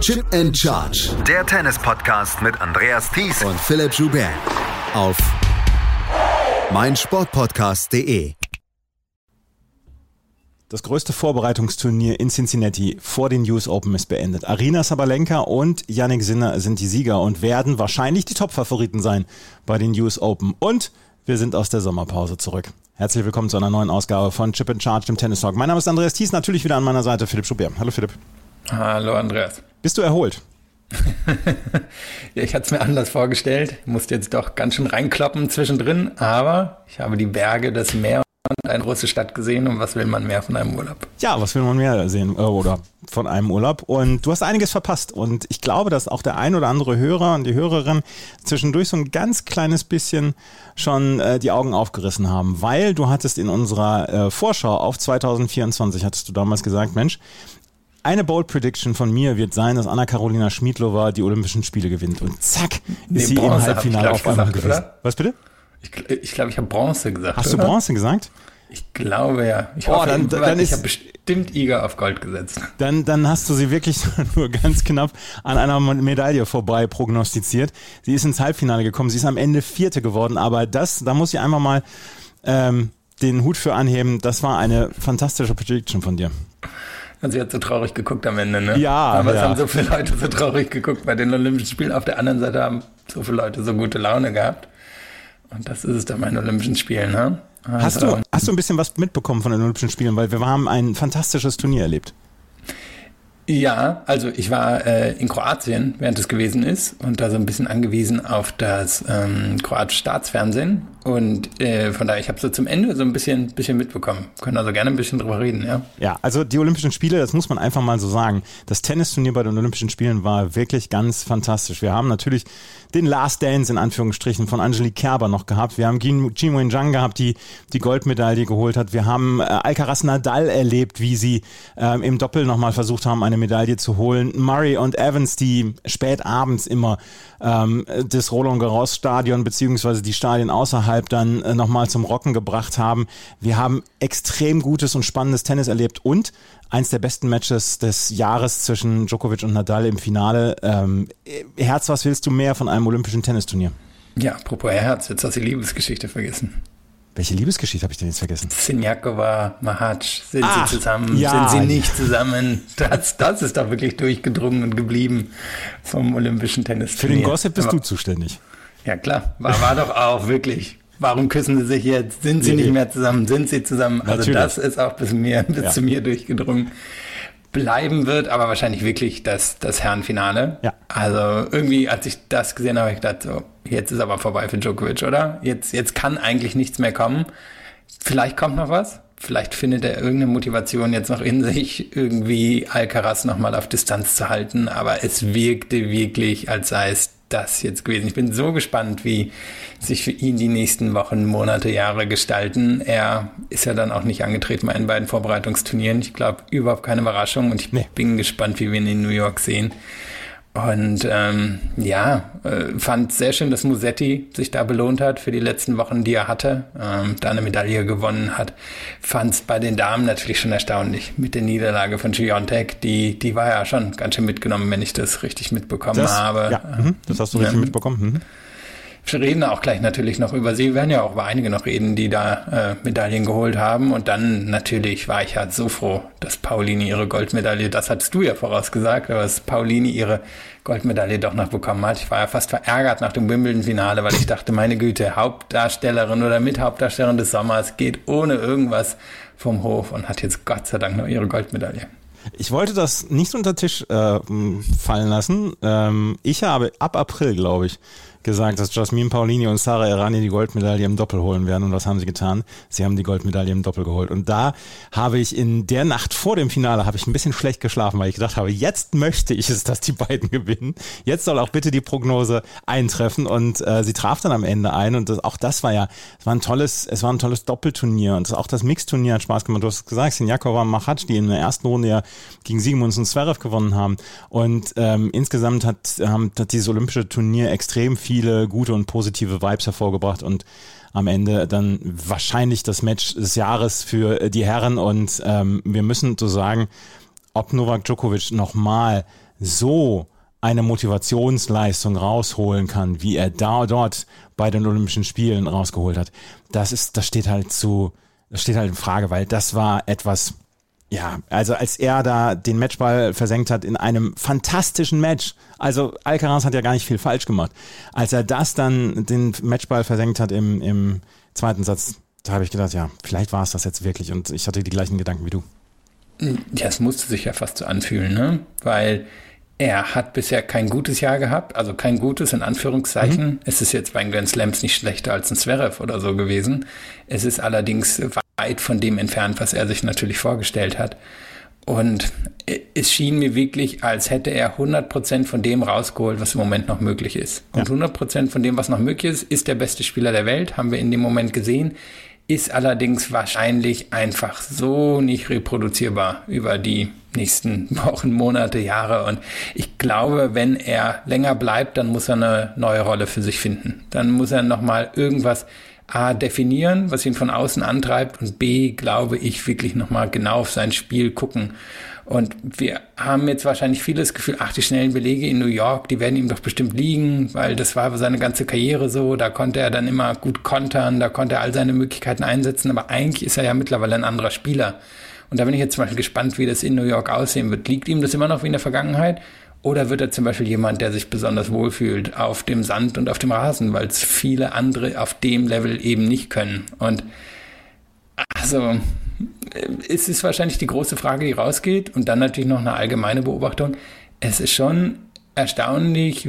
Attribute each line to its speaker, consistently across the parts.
Speaker 1: Chip and Charge.
Speaker 2: Der Tennis-Podcast mit Andreas Thies
Speaker 1: und Philipp Joubert. Auf meinsportpodcast.de.
Speaker 3: Das größte Vorbereitungsturnier in Cincinnati vor den US Open ist beendet. Aryna Sabalenka und Jannik Sinner sind die Sieger und werden wahrscheinlich die Top-Favoriten sein bei den US Open. Und wir sind aus der Sommerpause zurück. Herzlich willkommen zu einer neuen Ausgabe von Chip and Charge, dem Tennis Talk. Mein Name ist Andreas Thies, natürlich wieder an meiner Seite Philipp Joubert. Hallo Philipp.
Speaker 4: Hallo Andreas.
Speaker 3: Bist du erholt?
Speaker 4: Ja, ich hatte es mir anders vorgestellt. Ich musste jetzt doch ganz schön reinkloppen zwischendrin, aber ich habe die Berge, das Meer und eine große Stadt gesehen und was will man mehr von einem Urlaub?
Speaker 3: Ja, was will man mehr sehen oder von einem Urlaub? Und du hast einiges verpasst und ich glaube, dass auch der ein oder andere Hörer und die Hörerin zwischendurch so ein ganz kleines bisschen schon die Augen aufgerissen haben, weil du hattest in unserer Vorschau auf 2024, hattest du damals gesagt, Mensch, eine Bold Prediction von mir wird sein, dass Anna-Karolina Schmiedlova die Olympischen Spiele gewinnt. Und zack, ist sie im Halbfinale auf einmal gewesen. Was bitte?
Speaker 4: Ich glaube, ich habe Bronze gesagt.
Speaker 3: Hast du Bronze gesagt?
Speaker 4: Ich glaube, ja. Ich hoffe, ich habe bestimmt Iga auf Gold gesetzt.
Speaker 3: Dann hast du sie wirklich nur ganz knapp an einer Medaille vorbei prognostiziert. Sie ist ins Halbfinale gekommen. Sie ist am Ende Vierte geworden. Aber da muss ich einmal mal den Hut für anheben. Das war eine fantastische Prediction von dir.
Speaker 4: Und sie hat so traurig geguckt am Ende, ne?
Speaker 3: Ja.
Speaker 4: Aber es haben so viele Leute so traurig geguckt bei den Olympischen Spielen. Auf der anderen Seite haben so viele Leute so gute Laune gehabt. Und das ist es dann bei den Olympischen Spielen, ne? Also,
Speaker 3: hast du ein bisschen was mitbekommen von den Olympischen Spielen? Weil wir haben ein fantastisches Turnier erlebt.
Speaker 4: Ja, also ich war in Kroatien, während es gewesen ist und da so ein bisschen angewiesen auf das kroatische Staatsfernsehen und von daher, ich habe so zum Ende so ein bisschen mitbekommen. Können also gerne ein bisschen drüber reden, ja.
Speaker 3: Ja, also die Olympischen Spiele, das muss man einfach mal so sagen. Das Tennisturnier bei den Olympischen Spielen war wirklich ganz fantastisch. Wir haben natürlich den Last Dance in Anführungsstrichen von Angelique Kerber noch gehabt. Wir haben Qinwen Zhang gehabt, die Goldmedaille geholt hat. Wir haben Alcaraz Nadal erlebt, wie sie im Doppel nochmal versucht haben, eine Medaille zu holen. Murray und Evans, die spät abends immer das Roland-Garros-Stadion beziehungsweise die Stadien außerhalb dann nochmal zum Rocken gebracht haben. Wir haben extrem gutes und spannendes Tennis erlebt und eins der besten Matches des Jahres zwischen Djokovic und Nadal im Finale. Herz, was willst du mehr von einem olympischen Tennisturnier?
Speaker 4: Ja, apropos Herz, jetzt hast du die Liebesgeschichte vergessen.
Speaker 3: Welche Liebesgeschichte habe ich denn jetzt vergessen?
Speaker 4: Sinjakova, Mahac, sind sie zusammen, sind sie nicht zusammen? Das ist doch wirklich durchgedrungen und geblieben vom olympischen Tennisturnier.
Speaker 3: Für den Gossip bist du zuständig.
Speaker 4: Ja klar, war doch auch wirklich. Warum küssen sie sich jetzt? Sind sie nicht mehr zusammen? Sind sie zusammen? Also natürlich. Das ist auch bis zu mir durchgedrungen. Bleiben wird aber wahrscheinlich wirklich das Herrenfinale. Ja. Also irgendwie, als ich das gesehen habe, habe ich gedacht, so, jetzt ist aber vorbei für Djokovic, oder? Jetzt kann eigentlich nichts mehr kommen. Vielleicht kommt noch was. Vielleicht findet er irgendeine Motivation jetzt noch in sich, irgendwie Alcaraz nochmal auf Distanz zu halten. Aber es wirkte wirklich, als sei es das jetzt gewesen. Ich bin so gespannt, wie sich für ihn die nächsten Wochen, Monate, Jahre gestalten. Er ist ja dann auch nicht angetreten bei den beiden Vorbereitungsturnieren. Ich glaube, überhaupt keine Überraschung und ich bin gespannt, wie wir ihn in New York sehen. Und fand sehr schön, dass Musetti sich da belohnt hat für die letzten Wochen, die er hatte, da eine Medaille gewonnen hat. Fand es bei den Damen natürlich schon erstaunlich mit der Niederlage von Świątek. Die war ja schon ganz schön mitgenommen, wenn ich das richtig mitbekommen habe.
Speaker 3: Ja, das hast du richtig mitbekommen.
Speaker 4: Wir reden auch gleich natürlich noch über sie. Wir werden ja auch über einige noch reden, die da Medaillen geholt haben. Und dann natürlich war ich halt so froh, dass Paulini ihre Goldmedaille, das hattest du ja vorausgesagt, aber dass Paulini ihre Goldmedaille doch noch bekommen hat. Ich war ja fast verärgert nach dem Wimbledon-Finale, weil ich dachte, meine Güte, Hauptdarstellerin oder Mithauptdarstellerin des Sommers geht ohne irgendwas vom Hof und hat jetzt Gott sei Dank noch ihre Goldmedaille.
Speaker 3: Ich wollte das nicht unter den Tisch fallen lassen. Ich habe ab April, glaube ich, gesagt, dass Jasmine Paolini und Sara Errani die Goldmedaille im Doppel holen werden. Und was haben sie getan? Sie haben die Goldmedaille im Doppel geholt. Und da habe ich in der Nacht vor dem Finale ein bisschen schlecht geschlafen, weil ich gedacht habe, jetzt möchte ich es, dass die beiden gewinnen. Jetzt soll auch bitte die Prognose eintreffen. Und sie traf dann am Ende ein. Und das war ein tolles Doppelturnier. Und auch das Mixturnier hat Spaß gemacht. Du hast gesagt, Sinjakova und Machac, die in der ersten Runde ja gegen Siegemund und Zverev gewonnen haben. Und insgesamt hat dieses olympische Turnier extrem viele gute und positive Vibes hervorgebracht und am Ende dann wahrscheinlich das Match des Jahres für die Herren und wir müssen so sagen, ob Novak Djokovic nochmal so eine Motivationsleistung rausholen kann, wie er dort bei den Olympischen Spielen rausgeholt hat. Das steht halt in Frage, weil das war etwas, ja, also als er da den Matchball versenkt hat in einem fantastischen Match, also Alcaraz hat ja gar nicht viel falsch gemacht, als er das dann den Matchball versenkt hat im zweiten Satz, da habe ich gedacht, ja, vielleicht war es das jetzt wirklich, und ich hatte die gleichen Gedanken wie du.
Speaker 4: Ja, es musste sich ja fast so anfühlen, ne? Weil er hat bisher kein gutes Jahr gehabt, also kein gutes in Anführungszeichen. Es ist jetzt bei den Grand Slams nicht schlechter als ein Zverev oder so gewesen. Es ist allerdings weit von dem entfernt, was er sich natürlich vorgestellt hat. Und es schien mir wirklich, als hätte er 100% von dem rausgeholt, was im Moment noch möglich ist. Und 100% von dem, was noch möglich ist der beste Spieler der Welt, haben wir in dem Moment gesehen, ist allerdings wahrscheinlich einfach so nicht reproduzierbar über die nächsten Wochen, Monate, Jahre. Und ich glaube, wenn er länger bleibt, dann muss er eine neue Rolle für sich finden. Dann muss er nochmal irgendwas A, definieren, was ihn von außen antreibt, und B, glaube ich, wirklich nochmal genau auf sein Spiel gucken. Und wir haben jetzt wahrscheinlich vieles Gefühl, die schnellen Belege in New York, die werden ihm doch bestimmt liegen, weil das war seine ganze Karriere so, da konnte er dann immer gut kontern, da konnte er all seine Möglichkeiten einsetzen, aber eigentlich ist er ja mittlerweile ein anderer Spieler. Und da bin ich jetzt zum Beispiel gespannt, wie das in New York aussehen wird. Liegt ihm das immer noch wie in der Vergangenheit? Oder wird er zum Beispiel jemand, der sich besonders wohlfühlt auf dem Sand und auf dem Rasen, weil es viele andere auf dem Level eben nicht können? Und also es ist wahrscheinlich die große Frage, die rausgeht. Und dann natürlich noch eine allgemeine Beobachtung. Es ist schon erstaunlich,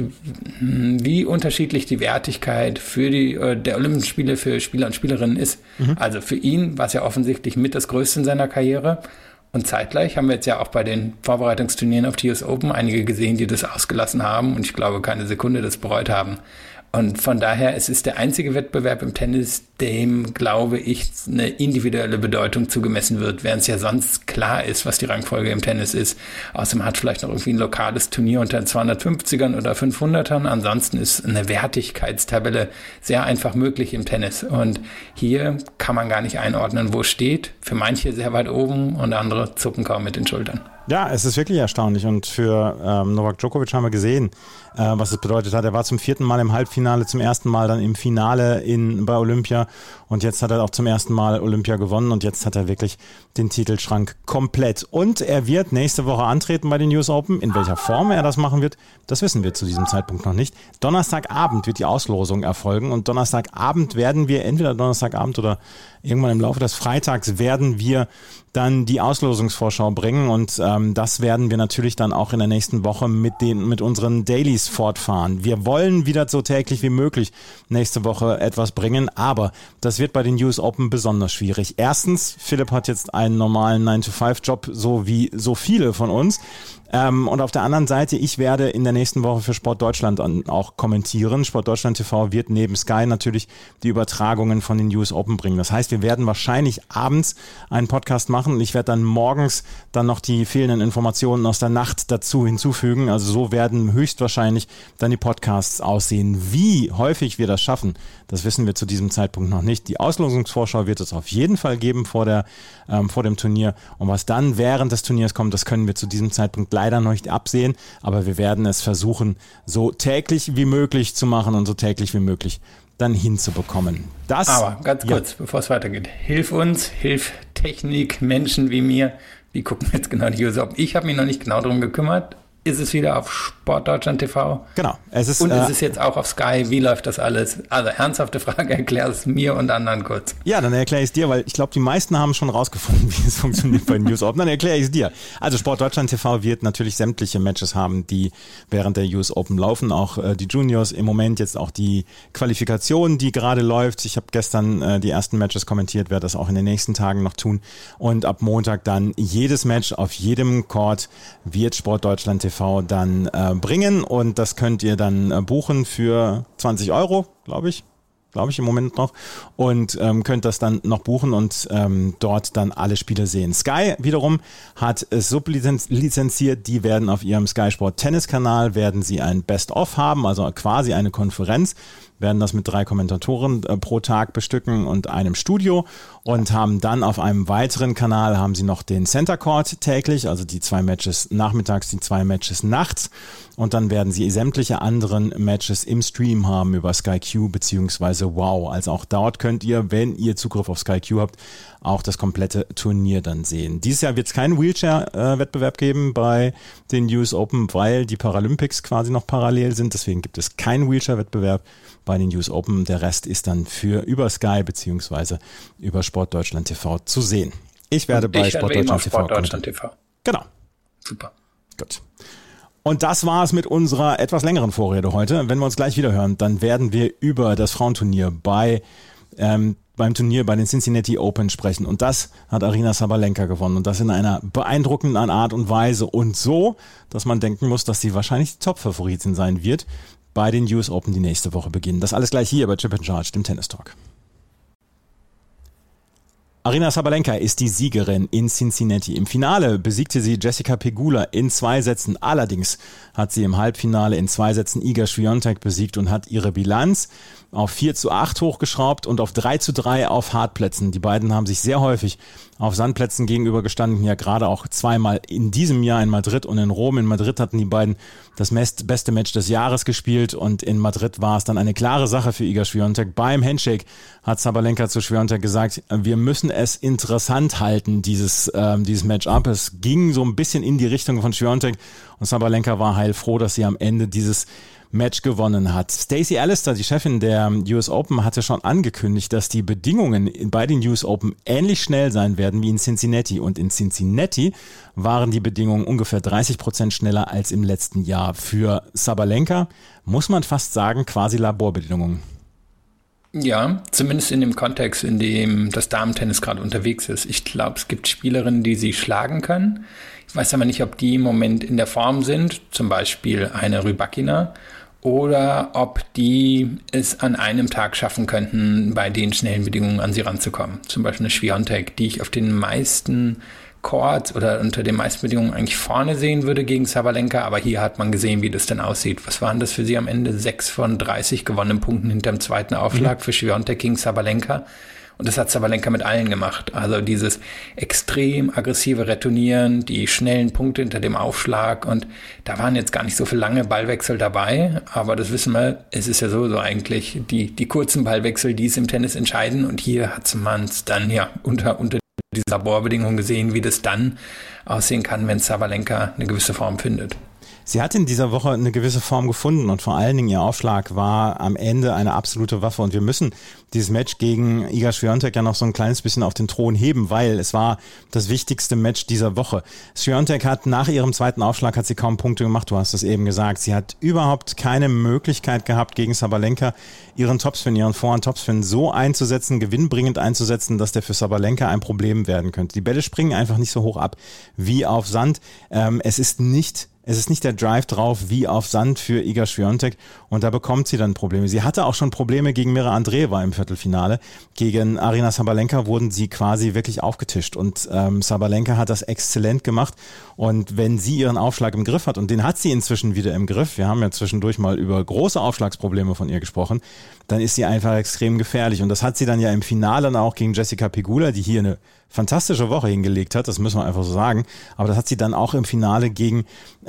Speaker 4: wie unterschiedlich die Wertigkeit für der Olympischen Spiele für Spieler und Spielerinnen ist. Also für ihn war es ja offensichtlich mit das Größte in seiner Karriere. Und zeitgleich haben wir jetzt ja auch bei den Vorbereitungsturnieren auf die US Open einige gesehen, die das ausgelassen haben, und ich glaube keine Sekunde das bereut haben. Und von daher, es ist der einzige Wettbewerb im Tennis, dem, glaube ich, eine individuelle Bedeutung zugemessen wird, während es ja sonst klar ist, was die Rangfolge im Tennis ist. Außerdem hat vielleicht noch irgendwie ein lokales Turnier unter den 250ern oder 500ern. Ansonsten ist eine Wertigkeitstabelle sehr einfach möglich im Tennis. Und hier kann man gar nicht einordnen, wo es steht. Für manche sehr weit oben und andere zucken kaum mit den Schultern.
Speaker 3: Ja, es ist wirklich erstaunlich, und für Novak Djokovic haben wir gesehen, was es bedeutet hat. Er war zum 4. Mal im Halbfinale, zum ersten Mal dann im Finale bei Olympia, und jetzt hat er auch zum ersten Mal Olympia gewonnen, und jetzt hat er wirklich den Titelschrank komplett. Und er wird nächste Woche antreten bei den US Open. In welcher Form er das machen wird, das wissen wir zu diesem Zeitpunkt noch nicht. Donnerstagabend wird die Auslosung erfolgen, und Donnerstagabend werden wir, entweder Donnerstagabend oder irgendwann im Laufe des Freitags, werden wir dann die Auslosungsvorschau bringen, und das werden wir natürlich dann auch in der nächsten Woche mit unseren Dailies fortfahren. Wir wollen wieder so täglich wie möglich nächste Woche etwas bringen, aber das wird bei den US Open besonders schwierig. Erstens, Philipp hat jetzt einen normalen 9-to-5-Job, so wie so viele von uns. Und auf der anderen Seite, ich werde in der nächsten Woche für Sport Deutschland auch kommentieren. Sport Deutschland TV wird neben Sky natürlich die Übertragungen von den US Open bringen. Das heißt, wir werden wahrscheinlich abends einen Podcast machen, und ich werde dann morgens dann noch die fehlenden Informationen aus der Nacht dazu hinzufügen. Also so werden höchstwahrscheinlich dann die Podcasts aussehen. Wie häufig wir das schaffen, das wissen wir zu diesem Zeitpunkt noch nicht. Die Auslosungsvorschau wird es auf jeden Fall geben vor dem Turnier. Und was dann während des Turniers kommt, das können wir zu diesem Zeitpunkt leider noch nicht absehen. Aber wir werden es versuchen, so täglich wie möglich zu machen und so täglich wie möglich dann hinzubekommen.
Speaker 4: Aber ganz kurz, bevor es weitergeht. Hilf uns, hilf Technik, Menschen wie mir. Wie gucken wir jetzt genau die US Open? Ich habe mich noch nicht genau darum gekümmert. Ist es wieder auf Sport Deutschland TV?
Speaker 3: Genau.
Speaker 4: Und ist es jetzt auch auf Sky? Wie läuft das alles? Also ernsthafte Frage, erklär es mir und anderen kurz.
Speaker 3: Ja, dann erkläre ich es dir, weil ich glaube, die meisten haben schon rausgefunden, wie es funktioniert bei den US Open. Dann erkläre ich es dir. Also Sport Deutschland TV wird natürlich sämtliche Matches haben, die während der US Open laufen. Auch die Juniors im Moment, jetzt auch die Qualifikation, die gerade läuft. Ich habe gestern die ersten Matches kommentiert, werde das auch in den nächsten Tagen noch tun. Und ab Montag dann jedes Match auf jedem Court wird Sport Deutschland TV dann bringen, und das könnt ihr dann buchen für 20 €, glaube ich im Moment noch, und könnt das dann noch buchen und dort dann alle Spiele sehen. Sky wiederum hat sublizenziert, die werden auf ihrem Sky Sport Tennis Kanal werden sie ein Best-of haben, also quasi eine Konferenz werden das mit 3 Kommentatoren pro Tag bestücken und einem Studio und haben dann auf einem weiteren Kanal haben sie noch den Center Court täglich, also die 2 Matches nachmittags, die 2 Matches nachts und dann werden sie sämtliche anderen Matches im Stream haben über Sky Q beziehungsweise Wow. Also auch dort könnt ihr, wenn ihr Zugriff auf Sky Q habt, auch das komplette Turnier dann sehen. Dieses Jahr wird es keinen Wheelchair-Wettbewerb geben bei den US Open, weil die Paralympics quasi noch parallel sind. Deswegen gibt es keinen Wheelchair-Wettbewerb bei den US Open. Der Rest ist dann über Sky beziehungsweise über Sportdeutschland TV zu sehen. Ich werde bei Sportdeutschland TV. Genau.
Speaker 4: Super.
Speaker 3: Gut. Und das war es mit unserer etwas längeren Vorrede heute. Wenn wir uns gleich wieder hören, dann werden wir über das Frauenturnier beim Turnier bei den Cincinnati Open sprechen. Und das hat Aryna Sabalenka gewonnen. Und das in einer beeindruckenden Art und Weise. Und so, dass man denken muss, dass sie wahrscheinlich die Top-Favoritin sein wird bei den US Open, die nächste Woche beginnen. Das alles gleich hier bei Chip & Charge, dem Tennis Talk. Aryna Sabalenka ist die Siegerin in Cincinnati. Im Finale besiegte sie Jessica Pegula in 2 Sätzen. Allerdings hat sie im Halbfinale in 2 Sätzen Iga Swiatek besiegt und hat ihre Bilanz auf 4:8 hochgeschraubt und auf 3:3 auf Hartplätzen. Die beiden haben sich sehr häufig auf Sandplätzen gegenübergestanden, ja gerade auch zweimal in diesem Jahr in Madrid und in Rom. In Madrid hatten die beiden das beste Match des Jahres gespielt und in Madrid war es dann eine klare Sache für Iga Swiatek. Beim Handshake hat Sabalenka zu Swiatek gesagt, wir müssen es interessant halten, dieses Match-up. Es ging so ein bisschen in die Richtung von Swiatek und Sabalenka war heilfroh, dass sie am Ende dieses Match gewonnen hat. Stacey Alister, die Chefin der US Open, hatte schon angekündigt, dass die Bedingungen bei den US Open ähnlich schnell sein werden wie in Cincinnati. Und in Cincinnati waren die Bedingungen ungefähr 30% schneller als im letzten Jahr. Für Sabalenka muss man fast sagen, quasi Laborbedingungen.
Speaker 4: Ja, zumindest in dem Kontext, in dem das Damentennis gerade unterwegs ist. Ich glaube, es gibt Spielerinnen, die sie schlagen können. Ich weiß aber nicht, ob die im Moment in der Form sind, zum Beispiel eine Rybakina, oder ob die es an einem Tag schaffen könnten, bei den schnellen Bedingungen an sie ranzukommen. Zum Beispiel eine Swiatek, die ich auf den meisten Courts oder unter den meisten Bedingungen eigentlich vorne sehen würde gegen Sabalenka, aber hier hat man gesehen, wie das denn aussieht. Was waren das für sie am Ende? 6 von 30 gewonnenen Punkten hinterm zweiten Aufschlag für Swiatek gegen Sabalenka. Und das hat Sabalenka mit allen gemacht. Also dieses extrem aggressive Retournieren, die schnellen Punkte hinter dem Aufschlag. Und da waren jetzt gar nicht so viele lange Ballwechsel dabei. Aber das wissen wir, es ist ja sowieso eigentlich die kurzen Ballwechsel, die es im Tennis entscheiden. Und hier hat man es dann ja unter diese Laborbedingungen gesehen, wie das dann aussehen kann, wenn Sabalenka eine gewisse Form findet.
Speaker 3: Sie hat in dieser Woche eine gewisse Form gefunden und vor allen Dingen ihr Aufschlag war am Ende eine absolute Waffe und wir müssen dieses Match gegen Iga Swiatek ja noch so ein kleines bisschen auf den Thron heben, weil es war das wichtigste Match dieser Woche. Swiatek hat nach ihrem zweiten Aufschlag hat sie kaum Punkte gemacht, du hast es eben gesagt. Sie hat überhaupt keine Möglichkeit gehabt, gegen Sabalenka ihren Vorhand-Topspin so einzusetzen, gewinnbringend einzusetzen, dass der für Sabalenka ein Problem werden könnte. Die Bälle springen einfach nicht so hoch ab wie auf Sand. Es ist nicht der Drive drauf wie auf Sand für Iga Swiatek und da bekommt sie dann Probleme. Sie hatte auch schon Probleme gegen Mira Andreeva im Viertelfinale. Gegen Aryna Sabalenka wurden sie quasi wirklich aufgetischt und Sabalenka hat das exzellent gemacht und wenn sie ihren Aufschlag im Griff hat und den hat sie inzwischen wieder im Griff, wir haben ja zwischendurch mal über große Aufschlagsprobleme von ihr gesprochen, dann ist sie einfach extrem gefährlich und das hat sie dann ja im Finale dann auch gegen Jessica Pegula, die hier eine fantastische Woche hingelegt hat, das müssen wir einfach so sagen, aber das hat sie dann auch im Finale gegen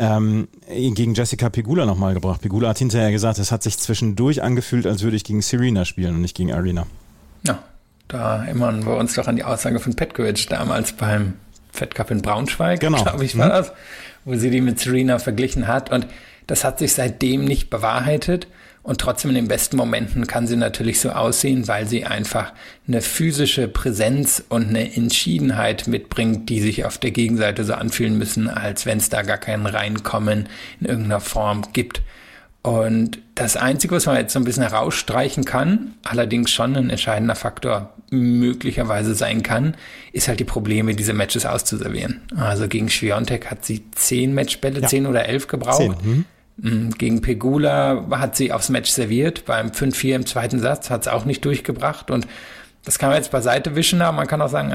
Speaker 3: Jessica Pegula nochmal gebracht. Pegula hat hinterher gesagt, es hat sich zwischendurch angefühlt, als würde ich gegen Serena spielen und nicht gegen Aryna.
Speaker 4: Ja, da erinnern wir uns doch an die Aussage von Petkovic damals beim Fed Cup in Braunschweig,
Speaker 3: genau.
Speaker 4: Glaube ich, war das, wo sie die mit Serena verglichen hat und das hat sich seitdem nicht bewahrheitet. Und trotzdem in den besten Momenten kann sie natürlich so aussehen, weil sie einfach eine physische Präsenz und eine Entschiedenheit mitbringt, die sich auf der Gegenseite so anfühlen müssen, als wenn es da gar kein Reinkommen in irgendeiner Form gibt. Und das Einzige, was man jetzt so ein bisschen herausstreichen kann, allerdings schon ein entscheidender Faktor möglicherweise sein kann, ist halt die Probleme, diese Matches auszuservieren. Also gegen Swiatek hat sie 10 Matchbälle, 10 oder 11 gebraucht. 10. Gegen Pegula hat sie aufs Match serviert, beim 5-4 im zweiten Satz hat es auch nicht durchgebracht und das kann man jetzt beiseite wischen, aber man kann auch sagen,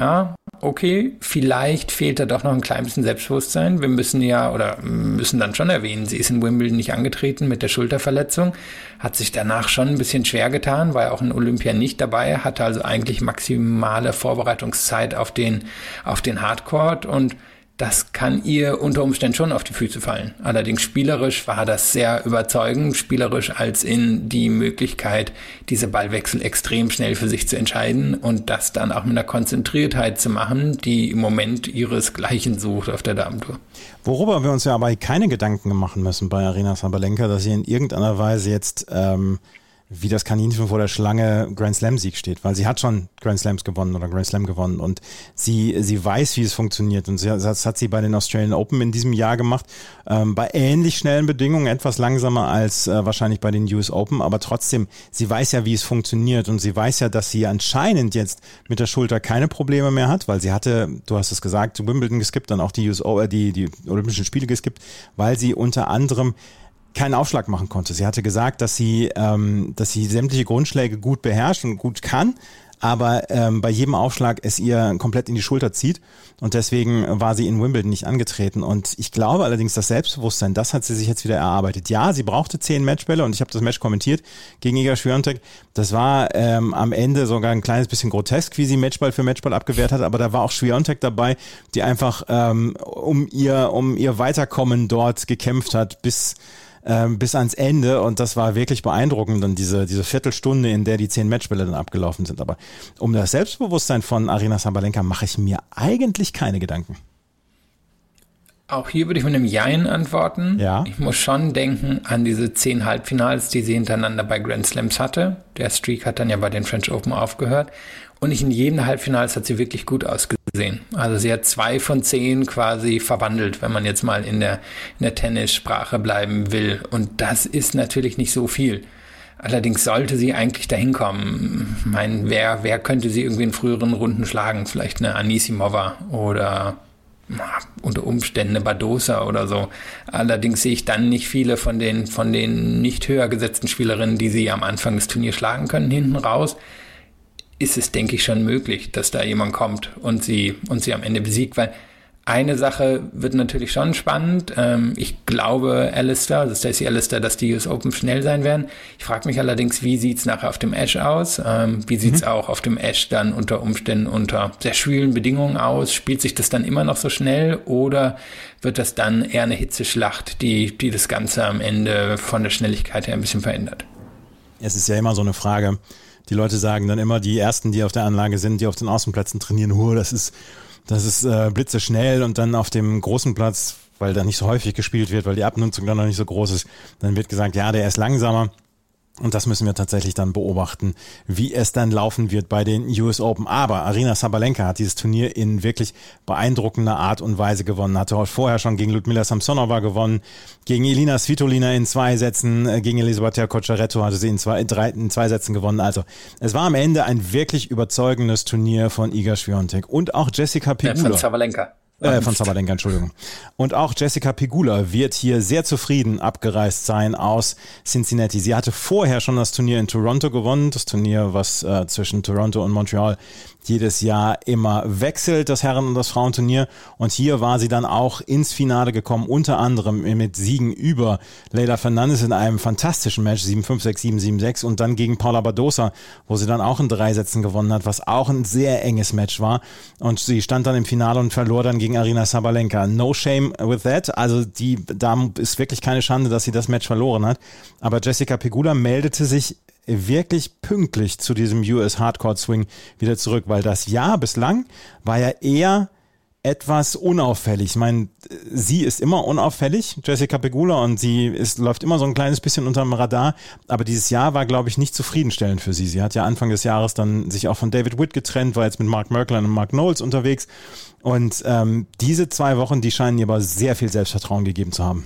Speaker 4: okay, vielleicht fehlt da doch noch ein klein bisschen Selbstbewusstsein. Wir müssen dann schon erwähnen, sie ist in Wimbledon nicht angetreten mit der Schulterverletzung, hat sich danach schon ein bisschen schwer getan, war ja auch in Olympia nicht dabei, hatte also eigentlich maximale Vorbereitungszeit auf den Hardcourt und das kann ihr unter Umständen schon auf die Füße fallen. Allerdings spielerisch war das sehr überzeugend, spielerisch als in die Möglichkeit, diese Ballwechsel extrem schnell für sich zu entscheiden und das dann auch mit einer Konzentriertheit zu machen, die im Moment ihresgleichen sucht auf der Damentour.
Speaker 3: Worüber wir uns ja aber keine Gedanken machen müssen bei Aryna Sabalenka, dass sie in irgendeiner Weise jetzt wie das Kaninchen vor der Schlange Grand Slam-Sieg steht, weil sie hat schon Grand Slams gewonnen oder Grand Slam gewonnen und sie weiß, wie es funktioniert und das hat sie bei den Australian Open in diesem Jahr gemacht, bei ähnlich schnellen Bedingungen, etwas langsamer als wahrscheinlich bei den US Open, aber trotzdem, sie weiß ja, wie es funktioniert und sie weiß ja, dass sie anscheinend jetzt mit der Schulter keine Probleme mehr hat, weil sie hatte, du hast es gesagt, zu Wimbledon geskippt, dann auch die Olympischen Spiele geskippt, weil sie unter anderem keinen Aufschlag machen konnte. Sie hatte gesagt, dass sie sämtliche Grundschläge gut beherrscht und gut kann, aber bei jedem Aufschlag es ihr komplett in die Schulter zieht und deswegen war sie in Wimbledon nicht angetreten und ich glaube allerdings, das Selbstbewusstsein, das hat sie sich jetzt wieder erarbeitet. Ja, sie brauchte 10 Matchbälle und ich habe das Match kommentiert gegen Iga Swiatek. Das war am Ende sogar ein kleines bisschen grotesk, wie sie Matchball für Matchball abgewehrt hat, aber da war auch Swiatek dabei, die einfach um ihr Weiterkommen dort gekämpft hat bis ans Ende und das war wirklich beeindruckend, dann diese Viertelstunde, in der die 10 Matchbälle dann abgelaufen sind. Aber um das Selbstbewusstsein von Aryna Sabalenka mache ich mir eigentlich keine Gedanken.
Speaker 4: Auch hier würde ich mit einem Jein antworten.
Speaker 3: Ja.
Speaker 4: Ich muss schon denken an diese 10 Halbfinals, die sie hintereinander bei Grand Slams hatte. Der Streak hat dann ja bei den French Open aufgehört. Und nicht in jedem Halbfinals hat sie wirklich gut ausgesehen. Also sie hat 2 von 10 quasi verwandelt, wenn man jetzt mal in der Tennissprache bleiben will. Und das ist natürlich nicht so viel. Allerdings sollte sie eigentlich dahin kommen. Ich meine, wer könnte sie irgendwie in früheren Runden schlagen? Vielleicht eine Anisimova oder unter Umständen eine Badosa oder so. Allerdings sehe ich dann nicht viele von den nicht höher gesetzten Spielerinnen, die sie am Anfang des Turniers schlagen können. Hinten raus ist es, denke ich, schon möglich, dass da jemand kommt und sie am Ende besiegt, weil eine Sache wird natürlich schon spannend. Ich glaube, Stacey Alister, dass die US Open schnell sein werden. Ich frage mich allerdings, wie sieht's nachher auf dem Ash aus? Wie sieht's auch auf dem Ash dann unter Umständen unter sehr schwülen Bedingungen aus? Spielt sich das dann immer noch so schnell oder wird das dann eher eine Hitzeschlacht, die das Ganze am Ende von der Schnelligkeit her ein bisschen verändert?
Speaker 3: Es ist ja immer so eine Frage. Die Leute sagen dann immer, die Ersten, die auf der Anlage sind, die auf den Außenplätzen trainieren, das ist blitzeschnell und dann auf dem großen Platz, weil da nicht so häufig gespielt wird, weil die Abnutzung dann noch nicht so groß ist, dann wird gesagt, ja, der ist langsamer. Und das müssen wir tatsächlich dann beobachten, wie es dann laufen wird bei den US Open. Aber Aryna Sabalenka hat dieses Turnier in wirklich beeindruckender Art und Weise gewonnen. Hatte auch vorher schon gegen Ludmila Samsonova gewonnen, gegen Elina Svitolina in 2 Sätzen, gegen Elisabetta Cocciaretto hatte sie in 2 Sätzen gewonnen. Also es war am Ende ein wirklich überzeugendes Turnier von Iga Swiatek und auch Jessica Pegula.
Speaker 4: Von Sabalenka.
Speaker 3: Von Sabalenka, Entschuldigung. Und auch Jessica Pegula wird hier sehr zufrieden abgereist sein aus Cincinnati. Sie hatte vorher schon das Turnier in Toronto gewonnen, das Turnier, was zwischen Toronto und Montreal jedes Jahr immer wechselt, das Herren- und das Frauenturnier. Und hier war sie dann auch ins Finale gekommen, unter anderem mit Siegen über Leylah Fernandez in einem fantastischen Match, 7-5, 6-7, 7-6 und dann gegen Paula Badosa, wo sie dann auch in 3 Sätzen gewonnen hat, was auch ein sehr enges Match war. Und sie stand dann im Finale und verlor dann gegen Aryna Sabalenka. No shame with that. Also da ist wirklich keine Schande, dass sie das Match verloren hat. Aber Jessica Pegula meldete sich wirklich pünktlich zu diesem US Hardcourt Swing wieder zurück, weil das Jahr bislang war ja eher etwas unauffällig. Ich meine, sie ist immer unauffällig, Jessica Pegula, und läuft immer so ein kleines bisschen unterm Radar, aber dieses Jahr war, glaube ich, nicht zufriedenstellend für sie. Sie hat ja Anfang des Jahres dann sich auch von David Witt getrennt, war jetzt mit Mark Merklein und Mark Knowles unterwegs und diese 2 Wochen, die scheinen ihr aber sehr viel Selbstvertrauen gegeben zu haben.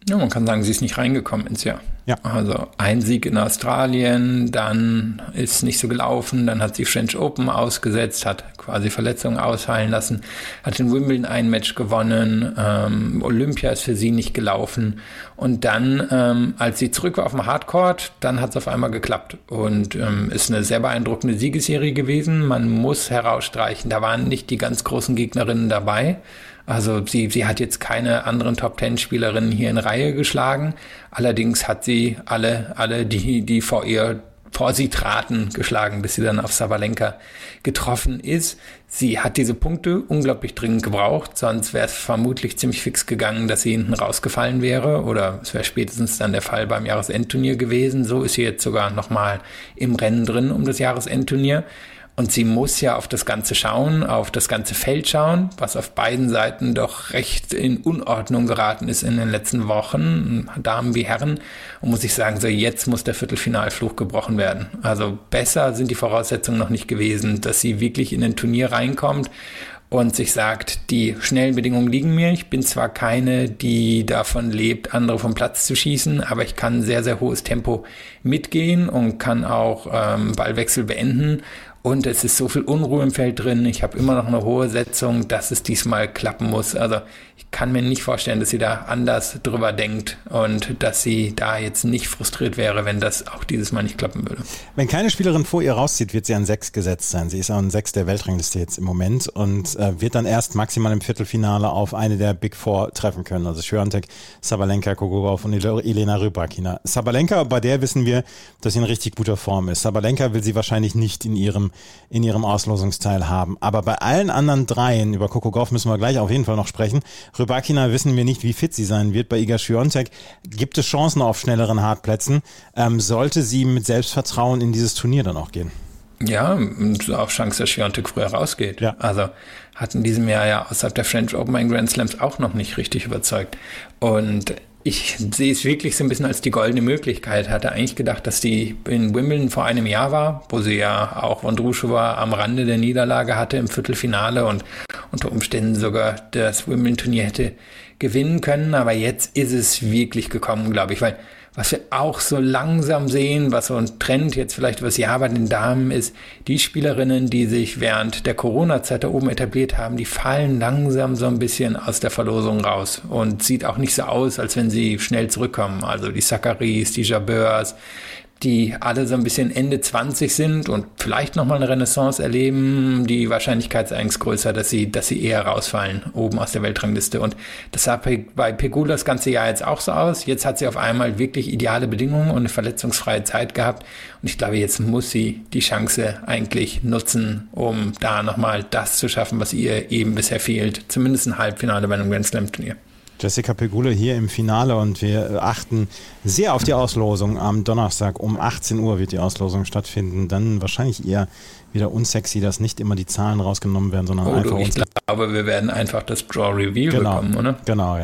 Speaker 4: Ja, man kann sagen, sie ist nicht reingekommen ins Jahr.
Speaker 3: Ja.
Speaker 4: Also ein Sieg in Australien, dann ist nicht so gelaufen, dann hat sie French Open ausgesetzt, hat quasi Verletzungen ausfallen lassen, hat in Wimbledon ein Match gewonnen, Olympia ist für sie nicht gelaufen und dann, als sie zurück war auf dem Hardcourt, dann hat es auf einmal geklappt und ist eine sehr beeindruckende Siegesserie gewesen. Man muss herausstreichen, da waren nicht die ganz großen Gegnerinnen dabei. Also sie hat jetzt keine anderen Top-10-Spielerinnen hier in Reihe geschlagen. Allerdings hat sie alle die vor sie traten, geschlagen, bis sie dann auf Sabalenka getroffen ist. Sie hat diese Punkte unglaublich dringend gebraucht, sonst wäre es vermutlich ziemlich fix gegangen, dass sie hinten rausgefallen wäre oder es wäre spätestens dann der Fall beim Jahresendturnier gewesen. So ist sie jetzt sogar nochmal im Rennen drin um das Jahresendturnier. Und sie muss ja auf das Ganze schauen, auf das ganze Feld schauen, was auf beiden Seiten doch recht in Unordnung geraten ist in den letzten Wochen, Damen wie Herren. Und muss ich sagen, so jetzt muss der Viertelfinalfluch gebrochen werden. Also besser sind die Voraussetzungen noch nicht gewesen, dass sie wirklich in ein Turnier reinkommt und sich sagt, die schnellen Bedingungen liegen mir. Ich bin zwar keine, die davon lebt, andere vom Platz zu schießen, aber ich kann sehr, sehr hohes Tempo mitgehen und kann auch Ballwechsel beenden. Und es ist so viel Unruhe im Feld drin. Ich habe immer noch eine hohe Setzung, dass es diesmal klappen muss. Also ich kann mir nicht vorstellen, dass sie da anders drüber denkt und dass sie da jetzt nicht frustriert wäre, wenn das auch dieses Mal nicht klappen würde.
Speaker 3: Wenn keine Spielerin vor ihr rauszieht, wird sie an 6 gesetzt sein. Sie ist an 6 der Weltrangliste jetzt im Moment und wird dann erst maximal im Viertelfinale auf eine der Big Four treffen können. Also Swiatek, Sabalenka, Kogorov und Elena Rybakina. Sabalenka, bei der wissen wir, dass sie in richtig guter Form ist. Sabalenka will sie wahrscheinlich nicht in ihrem Auslosungsteil haben. Aber bei allen anderen dreien, über Coco Gauff müssen wir gleich auf jeden Fall noch sprechen. Rybakina wissen wir nicht, wie fit sie sein wird. Bei Iga Swiatek gibt es Chancen auf schnelleren Hartplätzen. Sollte sie mit Selbstvertrauen in dieses Turnier dann auch gehen?
Speaker 4: Ja, auch Chance, dass Swiatek früher rausgeht. Ja. Also hat in diesem Jahr ja außerhalb der French Open in Grand Slams auch noch nicht richtig überzeugt. Und ich sehe es wirklich so ein bisschen als die goldene Möglichkeit. Hatte eigentlich gedacht, dass die in Wimbledon vor einem Jahr war, wo sie ja auch Vondrousova am Rande der Niederlage hatte im Viertelfinale und unter Umständen sogar das Wimbledon-Turnier hätte gewinnen können. Aber jetzt ist es wirklich gekommen, glaube ich, weil was wir auch so langsam sehen, was so ein Trend jetzt vielleicht über das Jahr bei den Damen ist, die Spielerinnen, die sich während der Corona-Zeit da oben etabliert haben, die fallen langsam so ein bisschen aus der Verlosung raus und sieht auch nicht so aus, als wenn sie schnell zurückkommen. Also die Saccaris, die Jabeurs, die alle so ein bisschen Ende 20 sind und vielleicht nochmal eine Renaissance erleben, die Wahrscheinlichkeit ist eigentlich größer, dass sie eher rausfallen, oben aus der Weltrangliste. Und das sah bei Pegula das ganze Jahr jetzt auch so aus. Jetzt hat sie auf einmal wirklich ideale Bedingungen und eine verletzungsfreie Zeit gehabt. Und ich glaube, jetzt muss sie die Chance eigentlich nutzen, um da nochmal das zu schaffen, was ihr eben bisher fehlt. Zumindest ein Halbfinale bei einem Grand Slam Turnier.
Speaker 3: Jessica Pegula hier im Finale und wir achten sehr auf die Auslosung. Am Donnerstag um 18 Uhr wird die Auslosung stattfinden. Dann wahrscheinlich eher wieder unsexy, dass nicht immer die Zahlen rausgenommen werden, sondern einfach
Speaker 4: ich glaube, wir werden einfach das Draw Reveal bekommen, oder?
Speaker 3: Genau.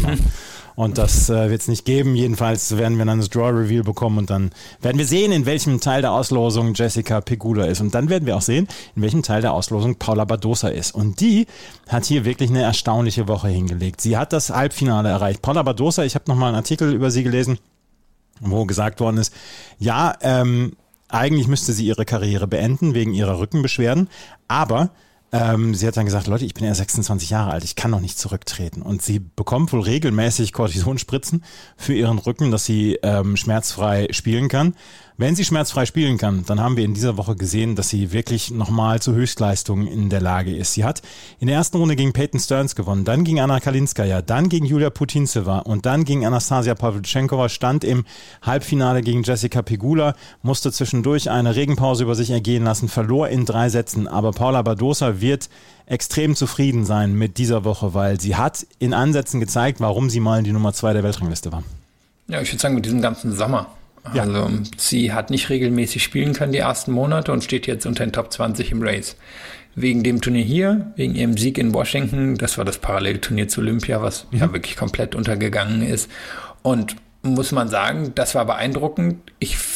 Speaker 3: Und das wird es nicht geben. Jedenfalls werden wir dann das Draw Reveal bekommen und dann werden wir sehen, in welchem Teil der Auslosung Jessica Pegula ist. Und dann werden wir auch sehen, in welchem Teil der Auslosung Paula Badosa ist. Und die hat hier wirklich eine erstaunliche Woche hingelegt. Sie hat das Halbfinale erreicht. Paula Badosa, ich habe nochmal einen Artikel über sie gelesen, wo gesagt worden ist, eigentlich müsste sie ihre Karriere beenden wegen ihrer Rückenbeschwerden, aber sie hat dann gesagt, Leute, ich bin ja 26 Jahre alt, ich kann noch nicht zurücktreten. Und sie bekommt wohl regelmäßig Cortisonspritzen für ihren Rücken, dass sie schmerzfrei spielen kann. Wenn sie schmerzfrei spielen kann, dann haben wir in dieser Woche gesehen, dass sie wirklich nochmal zu Höchstleistungen in der Lage ist. Sie hat in der ersten Runde gegen Peyton Stearns gewonnen, dann gegen Anna Kalinskaya, dann gegen Julia Putintseva und dann gegen Anastasia Pavlyuchenkova, stand im Halbfinale gegen Jessica Pegula, musste zwischendurch eine Regenpause über sich ergehen lassen, verlor in 3 Sätzen. Aber Paula Badosa wird extrem zufrieden sein mit dieser Woche, weil sie hat in Ansätzen gezeigt, warum sie mal die Nummer 2 der Weltrangliste war.
Speaker 4: Ja, ich würde sagen, mit diesem ganzen Sommer. Also sie hat nicht regelmäßig spielen können die ersten Monate und steht jetzt unter den Top 20 im Race. Wegen dem Turnier hier, wegen ihrem Sieg in Washington, das war das Parallelturnier zu Olympia, was ja wirklich komplett untergegangen ist. Und muss man sagen, das war beeindruckend. Ich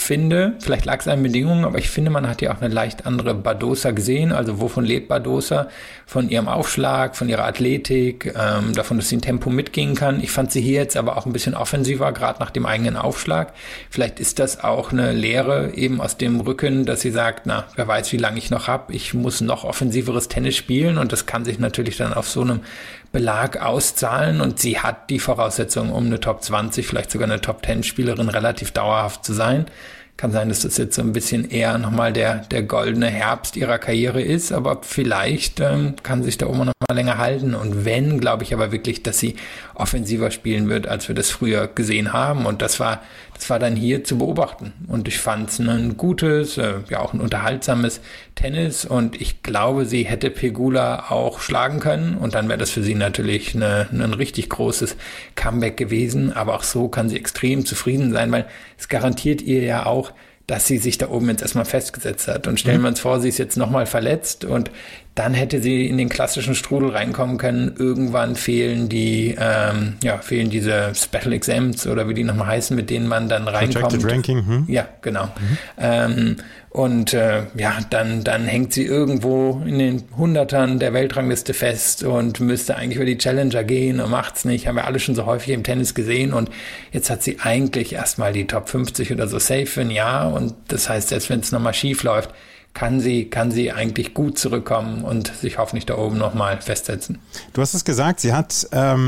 Speaker 4: finde, vielleicht lag es an Bedingungen, aber ich finde, man hat ja auch eine leicht andere Badosa gesehen. Also wovon lebt Badosa? Von ihrem Aufschlag, von ihrer Athletik, davon, dass sie ein Tempo mitgehen kann. Ich fand sie hier jetzt aber auch ein bisschen offensiver, gerade nach dem eigenen Aufschlag. Vielleicht ist das auch eine Lehre eben aus dem Rücken, dass sie sagt, na, wer weiß, wie lange ich noch habe. Ich muss noch offensiveres Tennis spielen und das kann sich natürlich dann auf so einem Belag auszahlen und sie hat die Voraussetzungen, um eine Top 20, vielleicht sogar eine Top 10 Spielerin relativ dauerhaft zu sein. Kann sein, dass das jetzt so ein bisschen eher nochmal der goldene Herbst ihrer Karriere ist, aber vielleicht kann sich da oben noch mal länger halten. Und wenn, glaube ich aber wirklich, dass sie offensiver spielen wird, als wir das früher gesehen haben. Und das war dann hier zu beobachten. Und ich fand es ein gutes, ja auch ein unterhaltsames Tennis. Und ich glaube, sie hätte Pegula auch schlagen können. Und dann wäre das für sie natürlich ein richtig großes Comeback gewesen. Aber auch so kann sie extrem zufrieden sein, weil es garantiert ihr ja auch, dass sie sich da oben jetzt erstmal festgesetzt hat. Und stellen wir uns vor, sie ist jetzt nochmal verletzt und dann hätte sie in den klassischen Strudel reinkommen können. Irgendwann fehlen diese Special Exams oder wie die nochmal heißen, mit denen man dann reinkommt.
Speaker 3: Projected Ranking.
Speaker 4: Ja, genau. Dann hängt sie irgendwo in den Hundertern der Weltrangliste fest und müsste eigentlich über die Challenger gehen und macht's nicht. Haben wir alle schon so häufig im Tennis gesehen und jetzt hat sie eigentlich erstmal die Top 50 oder so safe für ein Jahr und das heißt, selbst wenn es nochmal schief läuft, kann sie eigentlich gut zurückkommen und sich hoffentlich da oben nochmal festsetzen.
Speaker 3: Du hast es gesagt, sie hat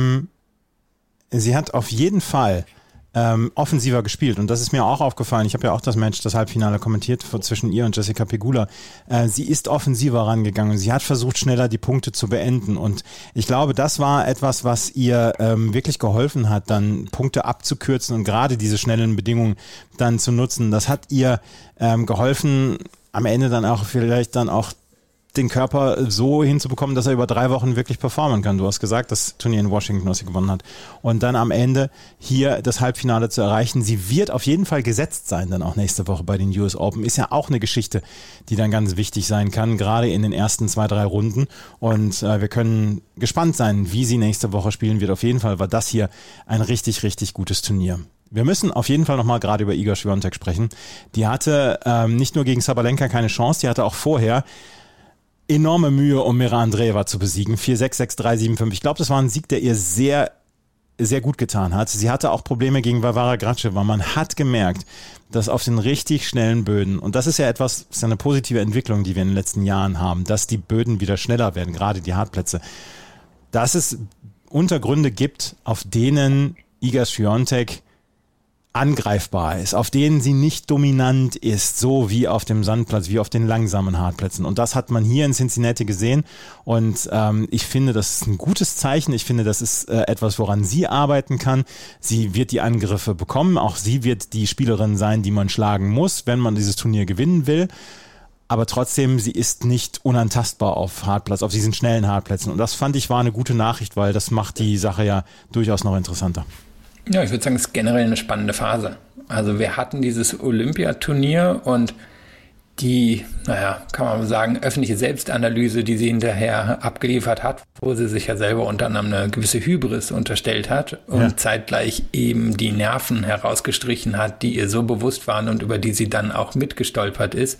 Speaker 3: auf jeden Fall offensiver gespielt und das ist mir auch aufgefallen. Ich habe ja auch das Halbfinale kommentiert zwischen ihr und Jessica Pegula. Sie ist offensiver rangegangen. Sie hat versucht, schneller die Punkte zu beenden und ich glaube, das war etwas, was ihr wirklich geholfen hat, dann Punkte abzukürzen und gerade diese schnellen Bedingungen dann zu nutzen. Das hat ihr geholfen, am Ende dann auch vielleicht dann auch den Körper so hinzubekommen, dass er über 3 Wochen wirklich performen kann. Du hast gesagt, das Turnier in Washington, was sie gewonnen hat. Und dann am Ende hier das Halbfinale zu erreichen. Sie wird auf jeden Fall gesetzt sein, dann auch nächste Woche bei den US Open. Ist ja auch eine Geschichte, die dann ganz wichtig sein kann, gerade in den ersten 2-3 Runden. Und wir können gespannt sein, wie sie nächste Woche spielen wird. Auf jeden Fall war das hier ein richtig, richtig gutes Turnier. Wir müssen auf jeden Fall nochmal gerade über Iga Swiatek sprechen. Die hatte nicht nur gegen Sabalenka keine Chance, die hatte auch vorher enorme Mühe, um Mira Andreeva zu besiegen. 4-6, 6-3, 7-5. Ich glaube, das war ein Sieg, der ihr sehr, sehr gut getan hat. Sie hatte auch Probleme gegen Varvara Gracheva. Man hat gemerkt, dass auf den richtig schnellen Böden, und das ist ja etwas, das ist eine positive Entwicklung, die wir in den letzten Jahren haben, dass die Böden wieder schneller werden, gerade die Hartplätze, dass es Untergründe gibt, auf denen Iga Swiatek angreifbar ist, auf denen sie nicht dominant ist, so wie auf dem Sandplatz, wie auf den langsamen Hartplätzen. Und das hat man hier in Cincinnati gesehen. Und ich finde, das ist ein gutes Zeichen. Ich finde, das ist etwas, woran sie arbeiten kann. Sie wird die Angriffe bekommen. Auch sie wird die Spielerin sein, die man schlagen muss, wenn man dieses Turnier gewinnen will. Aber trotzdem, sie ist nicht unantastbar auf Hartplatz, auf diesen schnellen Hartplätzen. Und das fand ich war eine gute Nachricht, weil das macht die Sache ja durchaus noch interessanter.
Speaker 4: Ja, ich würde sagen, es ist generell eine spannende Phase. Also wir hatten dieses Olympiaturnier und die, kann man sagen, öffentliche Selbstanalyse, die sie hinterher abgeliefert hat, wo sie sich ja selber unter anderem eine gewisse Hybris unterstellt hat und zeitgleich eben die Nerven herausgestrichen hat, die ihr so bewusst waren und über die sie dann auch mitgestolpert ist.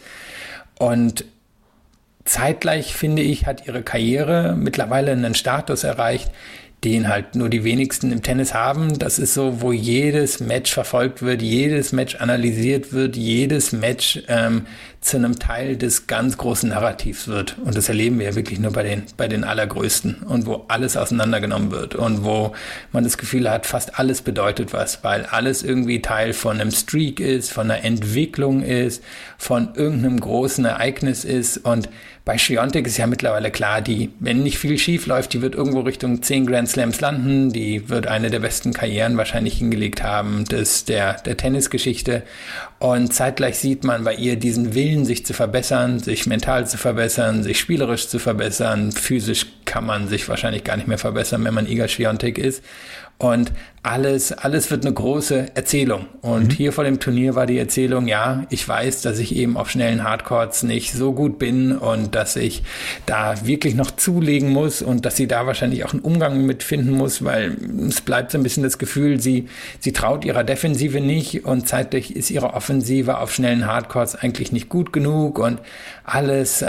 Speaker 4: Und zeitgleich, finde ich, hat ihre Karriere mittlerweile einen Status erreicht, den halt nur die wenigsten im Tennis haben. Das ist so, wo jedes Match verfolgt wird, jedes Match analysiert wird, jedes Match zu einem Teil des ganz großen Narrativs wird. Und das erleben wir ja wirklich nur bei den Allergrößten und wo alles auseinandergenommen wird und wo man das Gefühl hat, fast alles bedeutet was, weil alles irgendwie Teil von einem Streak ist, von einer Entwicklung ist, von irgendeinem großen Ereignis ist. Und bei Swiatek ist ja mittlerweile klar, wenn nicht viel schief läuft, die wird irgendwo Richtung 10 Grand Slams landen, die wird eine der besten Karrieren wahrscheinlich hingelegt haben, der Tennisgeschichte. Und zeitgleich sieht man bei ihr diesen Willen, sich zu verbessern, sich mental zu verbessern, sich spielerisch zu verbessern. Physisch kann man sich wahrscheinlich gar nicht mehr verbessern, wenn man Iga Swiatek ist. und alles wird eine große Erzählung. Und hier vor dem Turnier war die Erzählung, ja, ich weiß, dass ich eben auf schnellen Hardcourts nicht so gut bin und dass ich da wirklich noch zulegen muss und dass sie da wahrscheinlich auch einen Umgang mit finden muss, weil es bleibt so ein bisschen das Gefühl, sie traut ihrer Defensive nicht und zeitgleich ist ihre Offensive auf schnellen Hardcourts eigentlich nicht gut genug und alles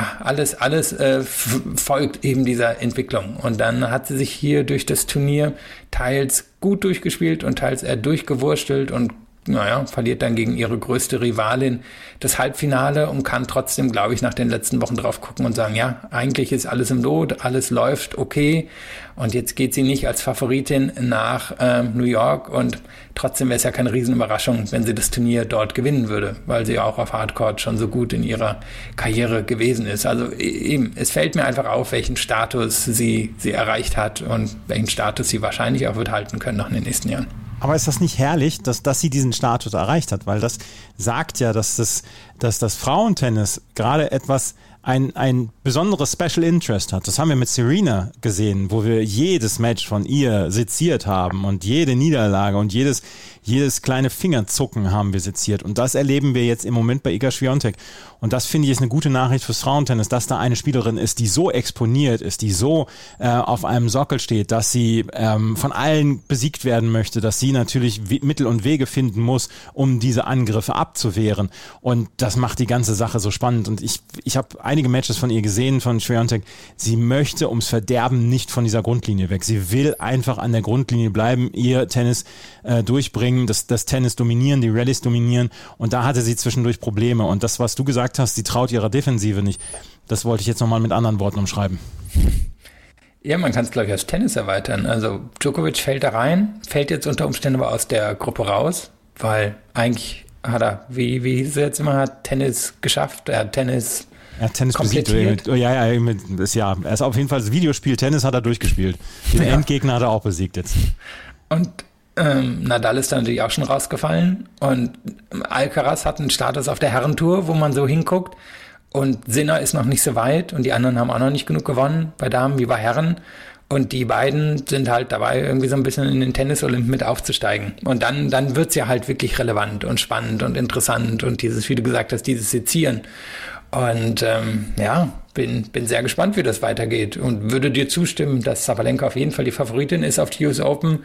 Speaker 4: folgt eben dieser Entwicklung. Und dann hat sie sich hier durch das Turnier teils gut durchgespielt und teils eher durchgewurstelt und verliert dann gegen ihre größte Rivalin das Halbfinale und kann trotzdem, glaube ich, nach den letzten Wochen drauf gucken und sagen, ja, eigentlich ist alles im Lot, alles läuft okay und jetzt geht sie nicht als Favoritin nach New York und trotzdem wäre es ja keine Riesenüberraschung, wenn sie das Turnier dort gewinnen würde, weil sie auch auf Hardcourt schon so gut in ihrer Karriere gewesen ist. Also eben, es fällt mir einfach auf, welchen Status sie erreicht hat und welchen Status sie wahrscheinlich auch wird halten können noch in den nächsten Jahren.
Speaker 3: Aber ist das nicht herrlich, dass sie diesen Status erreicht hat? Weil das sagt ja, dass das Frauentennis gerade ein besonderes Special Interest hat. Das haben wir mit Serena gesehen, wo wir jedes Match von ihr seziert haben und jede Niederlage und jedes kleine Fingerzucken haben wir seziert. Und das erleben wir jetzt im Moment bei Iga Swiatek. Und das finde ich ist eine gute Nachricht fürs Frauentennis, dass da eine Spielerin ist, die so exponiert ist, die so auf einem Sockel steht, dass sie von allen besiegt werden möchte, dass sie natürlich Mittel und Wege finden muss, um diese Angriffe abzuwehren. Und das macht die ganze Sache so spannend. Und ich habe einige Matches von ihr gesehen, von Swiatek. Sie möchte ums Verderben nicht von dieser Grundlinie weg. Sie will einfach an der Grundlinie bleiben, ihr Tennis durchbringen, das Tennis dominieren, die Rallyes dominieren. Und da hatte sie zwischendurch Probleme. Und das, was du gesagt hast, sie traut ihrer Defensive nicht. Das wollte ich jetzt nochmal mit anderen Worten umschreiben.
Speaker 4: Ja, man kann es, glaube ich, als Tennis erweitern. Also Djokovic fällt da rein, fällt jetzt unter Umständen aber aus der Gruppe raus, weil eigentlich hat er, wie hieß es jetzt immer, hat Tennis geschafft, er hat Tennis
Speaker 3: besiegt. Er ist auf jeden Fall das Videospiel Tennis hat er durchgespielt. Den Endgegner hat er auch besiegt jetzt.
Speaker 4: Und Nadal ist da natürlich auch schon rausgefallen und Alcaraz hat einen Status auf der Herrentour, wo man so hinguckt und Sinner ist noch nicht so weit und die anderen haben auch noch nicht genug gewonnen, bei Damen wie bei Herren und die beiden sind halt dabei, irgendwie so ein bisschen in den Tennis-Olymp mit aufzusteigen und dann wird's ja halt wirklich relevant und spannend und interessant und dieses, wie du gesagt hast, dieses Sezieren und bin sehr gespannt, wie das weitergeht und würde dir zustimmen, dass Sabalenka auf jeden Fall die Favoritin ist auf die US Open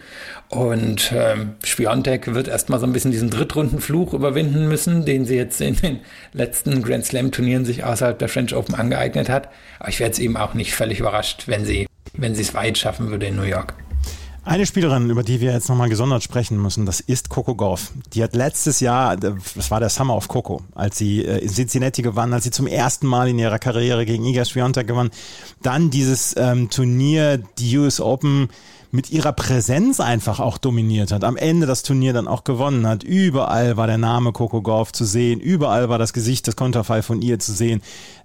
Speaker 4: und Swiatek wird erstmal so ein bisschen diesen Drittrundenfluch überwinden müssen, den sie jetzt in den letzten Grand Slam Turnieren sich außerhalb der French Open angeeignet hat. Aber ich wäre jetzt eben auch nicht völlig überrascht, wenn sie es weit schaffen würde in New York.
Speaker 3: Eine Spielerin, über die wir jetzt nochmal gesondert sprechen müssen, das ist Coco Gauff. Die hat letztes Jahr, das war der Summer of Coco, als sie in Cincinnati gewann, als sie zum ersten Mal in ihrer Karriere gegen Iga Swiatek gewann, dann dieses Turnier, die US Open, mit ihrer Präsenz einfach auch dominiert hat, am Ende das Turnier dann auch gewonnen hat. Überall war der Name Coco Gauff zu sehen, überall war das Gesicht, das Konterfei von ihr zu sehen.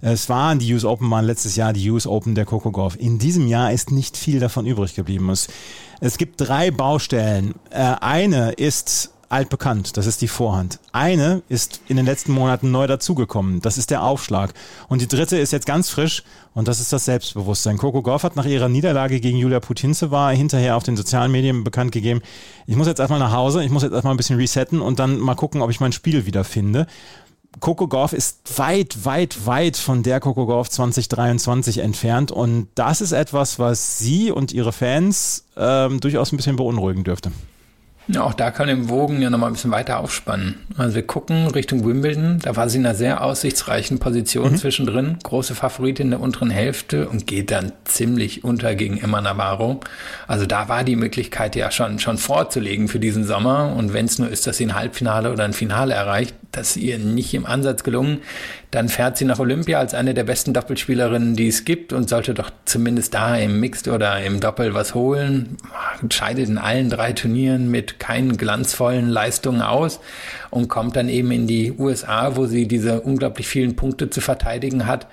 Speaker 3: Die US Open waren letztes Jahr die US Open der Coco Gauff. In diesem Jahr ist nicht viel davon übrig geblieben. Es gibt 3 Baustellen. Eine ist altbekannt, das ist die Vorhand. Eine ist in den letzten Monaten neu dazugekommen, das ist der Aufschlag. Und die dritte ist jetzt ganz frisch und das ist das Selbstbewusstsein. Coco Gauff hat nach ihrer Niederlage gegen Julia Putintseva hinterher auf den sozialen Medien bekannt gegeben, ich muss jetzt erstmal nach Hause, ich muss jetzt erstmal ein bisschen resetten und dann mal gucken, ob ich mein Spiel wiederfinde. Coco Gauff ist weit, weit, weit von der Coco Gauff 2023 entfernt und das ist etwas, was sie und ihre Fans durchaus ein bisschen beunruhigen dürfte.
Speaker 4: Ja, auch da kann im Wogen ja nochmal ein bisschen weiter aufspannen. Also wir gucken Richtung Wimbledon, da war sie in einer sehr aussichtsreichen Position zwischendrin, große Favoritin in der unteren Hälfte und geht dann ziemlich unter gegen Emma Navarro. Also da war die Möglichkeit ja schon vorzulegen für diesen Sommer und wenn es nur ist, dass sie ein Halbfinale oder ein Finale erreicht, das ist ihr nicht im Ansatz gelungen, dann fährt sie nach Olympia als eine der besten Doppelspielerinnen, die es gibt und sollte doch zumindest da im Mixed oder im Doppel was holen. Scheidet in allen 3 Turnieren mit keinen glanzvollen Leistungen aus und kommt dann eben in die USA, wo sie diese unglaublich vielen Punkte zu verteidigen hat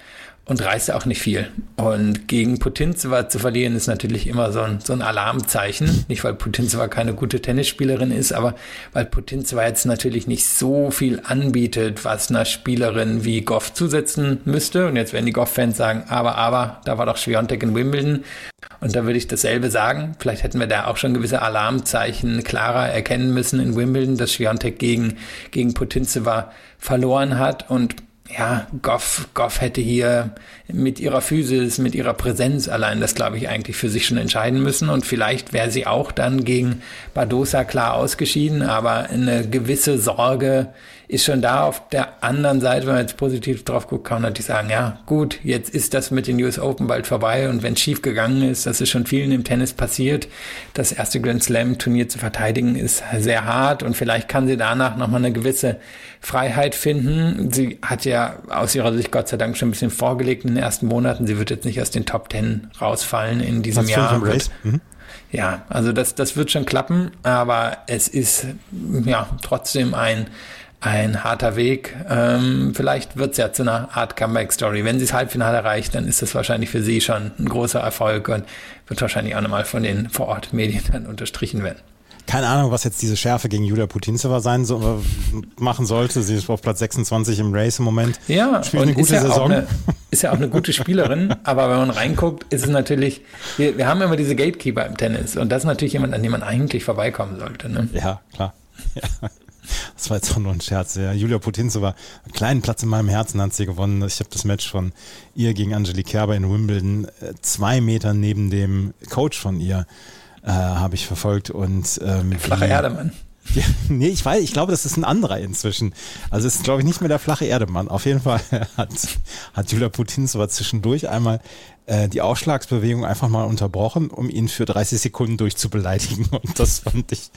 Speaker 4: und reißt auch nicht viel. Und gegen Putintseva zu verlieren ist natürlich immer so ein Alarmzeichen. Nicht, weil Putintseva keine gute Tennisspielerin ist, aber weil Putintseva jetzt natürlich nicht so viel anbietet, was einer Spielerin wie Goff zusetzen müsste. Und jetzt werden die Goff-Fans sagen, aber, da war doch Swiatek in Wimbledon. Und da würde ich dasselbe sagen. Vielleicht hätten wir da auch schon gewisse Alarmzeichen klarer erkennen müssen in Wimbledon, dass Swiatek gegen Putintseva verloren hat. Und ja, Goff hätte hier mit ihrer Physis, mit ihrer Präsenz allein das, glaube ich, eigentlich für sich schon entscheiden müssen. Und vielleicht wäre sie auch dann gegen Badosa klar ausgeschieden. Aber eine gewisse Sorge ist schon da. Auf der anderen Seite, wenn man jetzt positiv drauf guckt, kann man natürlich sagen, ja gut, jetzt ist das mit den US Open bald vorbei. Und wenn es schief gegangen ist, das ist schon vielen im Tennis passiert, das erste Grand Slam Turnier zu verteidigen, ist sehr hart. Und vielleicht kann sie danach nochmal eine gewisse Freiheit finden. Sie hat ja aus ihrer Sicht Gott sei Dank schon ein bisschen vorgelegt in den ersten Monaten. Sie wird jetzt nicht aus den Top 10 rausfallen in diesem Jahr. Ja, also das wird schon klappen, aber es ist ja trotzdem ein harter Weg. Vielleicht wird es ja zu einer Art Comeback-Story. Wenn sie das Halbfinale erreicht, dann ist das wahrscheinlich für sie schon ein großer Erfolg und wird wahrscheinlich auch nochmal von den Vor-Ort-Medien dann unterstrichen werden.
Speaker 3: Keine Ahnung, was jetzt diese Schärfe gegen Julia Putintseva machen sollte. Sie ist auf Platz 26 im Race im Moment.
Speaker 4: Ja,
Speaker 3: spielt eine gute Saison.
Speaker 4: Ist ja auch eine gute Spielerin, aber wenn man reinguckt, ist es natürlich, wir haben immer diese Gatekeeper im Tennis und das ist natürlich jemand, an dem man eigentlich vorbeikommen sollte. Ne?
Speaker 3: Ja, klar. Ja. Das war jetzt auch nur ein Scherz. Ja, Julia Putintseva, einen kleinen Platz in meinem Herzen hat sie gewonnen. Ich habe das Match von ihr gegen Angelique Kerber in Wimbledon 2 Meter neben dem Coach von ihr habe ich verfolgt. Und
Speaker 4: flache Erdemann.
Speaker 3: Ja, nee, ich glaube, das ist ein anderer inzwischen. Also es ist, glaube ich, nicht mehr der flache Erdemann. Auf jeden Fall hat Julia Putintseva zwischendurch einmal die Ausschlagsbewegung einfach mal unterbrochen, um ihn für 30 Sekunden durchzubeleidigen. Und das fand ich,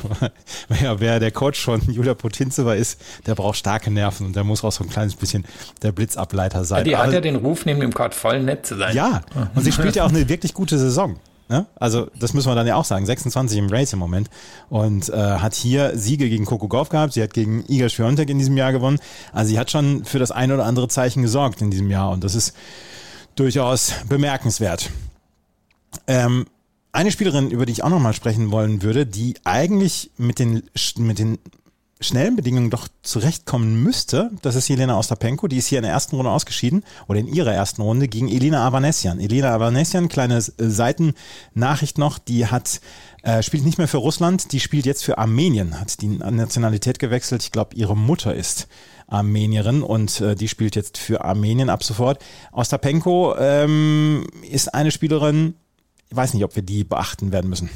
Speaker 3: wer der Coach von Julia Putintseva ist, der braucht starke Nerven und der muss auch so ein kleines bisschen der Blitzableiter sein.
Speaker 4: Ja, die hat ja den Ruf, neben dem Court voll nett zu sein.
Speaker 3: Ja, und sie spielt ja auch eine wirklich gute Saison. Ne? Also das müssen wir dann ja auch sagen, 26 im Race im Moment und hat hier Siege gegen Coco Gauff gehabt, sie hat gegen Iga Swiatek in diesem Jahr gewonnen, also sie hat schon für das ein oder andere Zeichen gesorgt in diesem Jahr und das ist durchaus bemerkenswert. Eine Spielerin, über die ich auch nochmal sprechen wollen würde, die eigentlich mit den schnellen Bedingungen doch zurechtkommen müsste, das ist Jelena Ostapenko, die ist hier in der ersten Runde ausgeschieden oder in ihrer ersten Runde gegen Elena Avanesian. Elena Avanesian, kleine Seitennachricht noch, die spielt nicht mehr für Russland, die spielt jetzt für Armenien, hat die Nationalität gewechselt, ich glaube ihre Mutter ist Armenierin und die spielt jetzt für Armenien ab sofort. Ostapenko ist eine Spielerin, ich weiß nicht, ob wir die beachten werden müssen.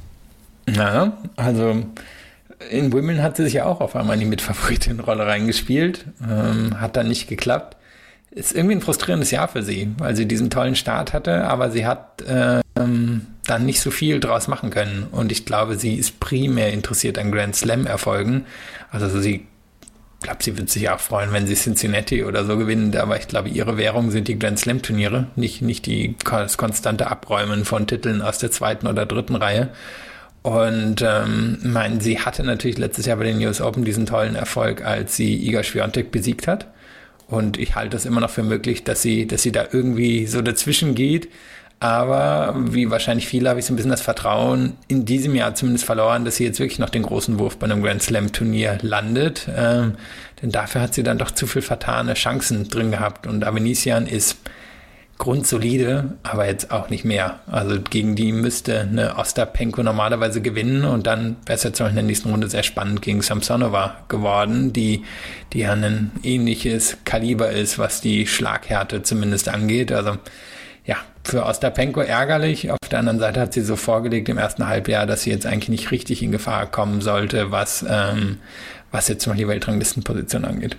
Speaker 4: Ja, also in Wimbledon hat sie sich ja auch auf einmal in die Mitfavoritin-Rolle reingespielt, hat dann nicht geklappt. Ist irgendwie ein frustrierendes Jahr für sie, weil sie diesen tollen Start hatte, aber sie hat dann nicht so viel draus machen können. Und ich glaube, sie ist primär interessiert an Grand Slam-Erfolgen. Also ich glaube, sie wird sich auch freuen, wenn sie Cincinnati oder so gewinnt, aber ich glaube, ihre Währung sind die Grand Slam-Turniere, nicht das konstante Abräumen von Titeln aus der 2. oder 3. Reihe. Und sie hatte natürlich letztes Jahr bei den US Open diesen tollen Erfolg, als sie Iga Swiatek besiegt hat. Und ich halte es immer noch für möglich, dass sie da irgendwie so dazwischen geht. Aber wie wahrscheinlich viele habe ich so ein bisschen das Vertrauen in diesem Jahr zumindest verloren, dass sie jetzt wirklich noch den großen Wurf bei einem Grand Slam Turnier landet. Denn dafür hat sie dann doch zu viel vertane Chancen drin gehabt. Und Avanesian ist grundsolide, aber jetzt auch nicht mehr. Also gegen die müsste eine Ostapenko normalerweise gewinnen und dann wäre es jetzt noch in der nächsten Runde sehr spannend gegen Samsonova geworden, die ja ein ähnliches Kaliber ist, was die Schlaghärte zumindest angeht. Also ja, für Ostapenko ärgerlich. Auf der anderen Seite hat sie so vorgelegt im ersten Halbjahr, dass sie jetzt eigentlich nicht richtig in Gefahr kommen sollte, was jetzt zum Beispiel die Weltranglistenposition angeht.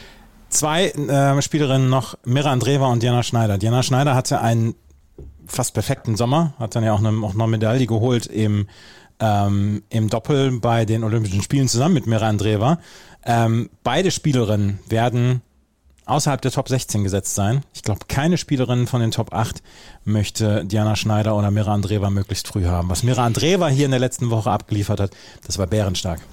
Speaker 3: 2 Spielerinnen noch, Mira Andreeva und Diana Schneider. Diana Schneider hatte einen fast perfekten Sommer, hat dann ja auch eine Medaille geholt im Doppel bei den Olympischen Spielen zusammen mit Mira Andreeva. Beide Spielerinnen werden außerhalb der Top 16 gesetzt sein. Ich glaube, keine Spielerin von den Top 8 möchte Diana Schneider oder Mira Andreeva möglichst früh haben. Was Mira Andreeva hier in der letzten Woche abgeliefert hat, das war bärenstark.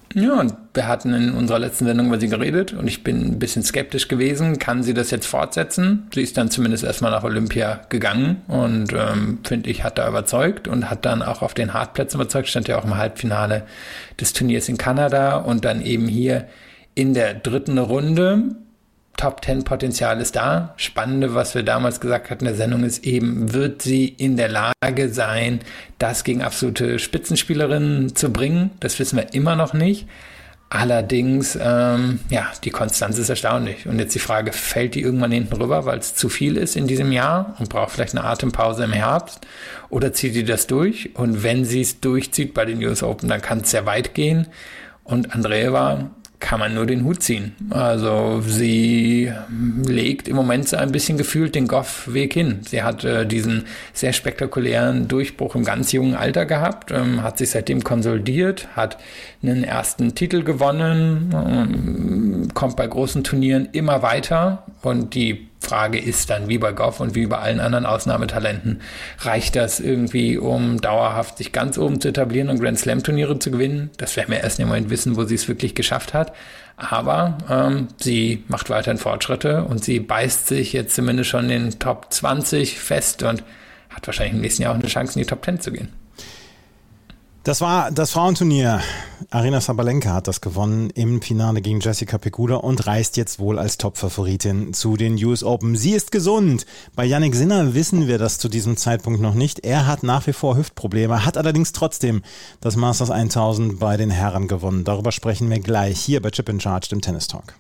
Speaker 4: Ja, und wir hatten in unserer letzten Sendung über sie geredet und ich bin ein bisschen skeptisch gewesen. Kann sie das jetzt fortsetzen? Sie ist dann zumindest erstmal nach Olympia gegangen und finde ich, hat da überzeugt und hat dann auch auf den Hartplätzen überzeugt. Stand ja auch im Halbfinale des Turniers in Kanada und dann eben hier in der dritten Runde. Top 10 Potenzial ist da. Spannende, was wir damals gesagt hatten in der Sendung, ist eben, wird sie in der Lage sein, das gegen absolute Spitzenspielerinnen zu bringen? Das wissen wir immer noch nicht. Allerdings, die Konstanz ist erstaunlich. Und jetzt die Frage, fällt die irgendwann hinten rüber, weil es zu viel ist in diesem Jahr und braucht vielleicht eine Atempause im Herbst? Oder zieht die das durch? Und wenn sie es durchzieht bei den US Open, dann kann es sehr weit gehen. Und Andreeva kann man nur den Hut ziehen. Also sie legt im Moment so ein bisschen gefühlt den Goff-Weg hin. Sie hat diesen sehr spektakulären Durchbruch im ganz jungen Alter gehabt, hat sich seitdem konsolidiert, hat einen ersten Titel gewonnen, kommt bei großen Turnieren immer weiter und die Frage ist dann, wie bei Goff und wie bei allen anderen Ausnahmetalenten, reicht das irgendwie, um dauerhaft sich ganz oben zu etablieren und Grand Slam Turniere zu gewinnen? Das werden wir erst im Moment wissen, wo sie es wirklich geschafft hat. Aber sie macht weiterhin Fortschritte und sie beißt sich jetzt zumindest schon in den Top 20 fest und hat wahrscheinlich im nächsten Jahr auch eine Chance, in die Top 10 zu gehen.
Speaker 3: Das war das Frauenturnier. Aryna Sabalenka hat das gewonnen im Finale gegen Jessica Pegula und reist jetzt wohl als Top-Favoritin zu den US Open. Sie ist gesund. Bei Jannik Sinner wissen wir das zu diesem Zeitpunkt noch nicht. Er hat nach wie vor Hüftprobleme, hat allerdings trotzdem das Masters 1000 bei den Herren gewonnen. Darüber sprechen wir gleich hier bei Chip in Charge, dem Tennis Talk.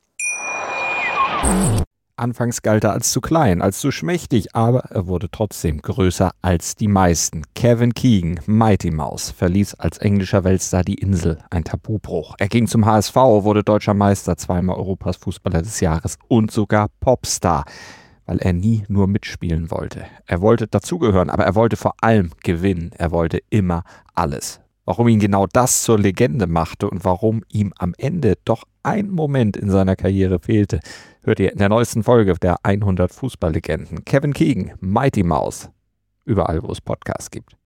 Speaker 5: Anfangs galt er als zu klein, als zu schmächtig, aber er wurde trotzdem größer als die meisten. Kevin Keegan, Mighty Mouse, verließ als englischer Weltstar die Insel, ein Tabubruch. Er ging zum HSV, wurde deutscher Meister, zweimal Europas Fußballer des Jahres und sogar Popstar, weil er nie nur mitspielen wollte. Er wollte dazugehören, aber er wollte vor allem gewinnen. Er wollte immer alles. Warum ihn genau das zur Legende machte und warum ihm am Ende doch ein Moment in seiner Karriere fehlte, hört ihr in der neuesten Folge der 100 Fußballlegenden. Kevin Keegan, Mighty Mouse, überall wo es Podcasts gibt.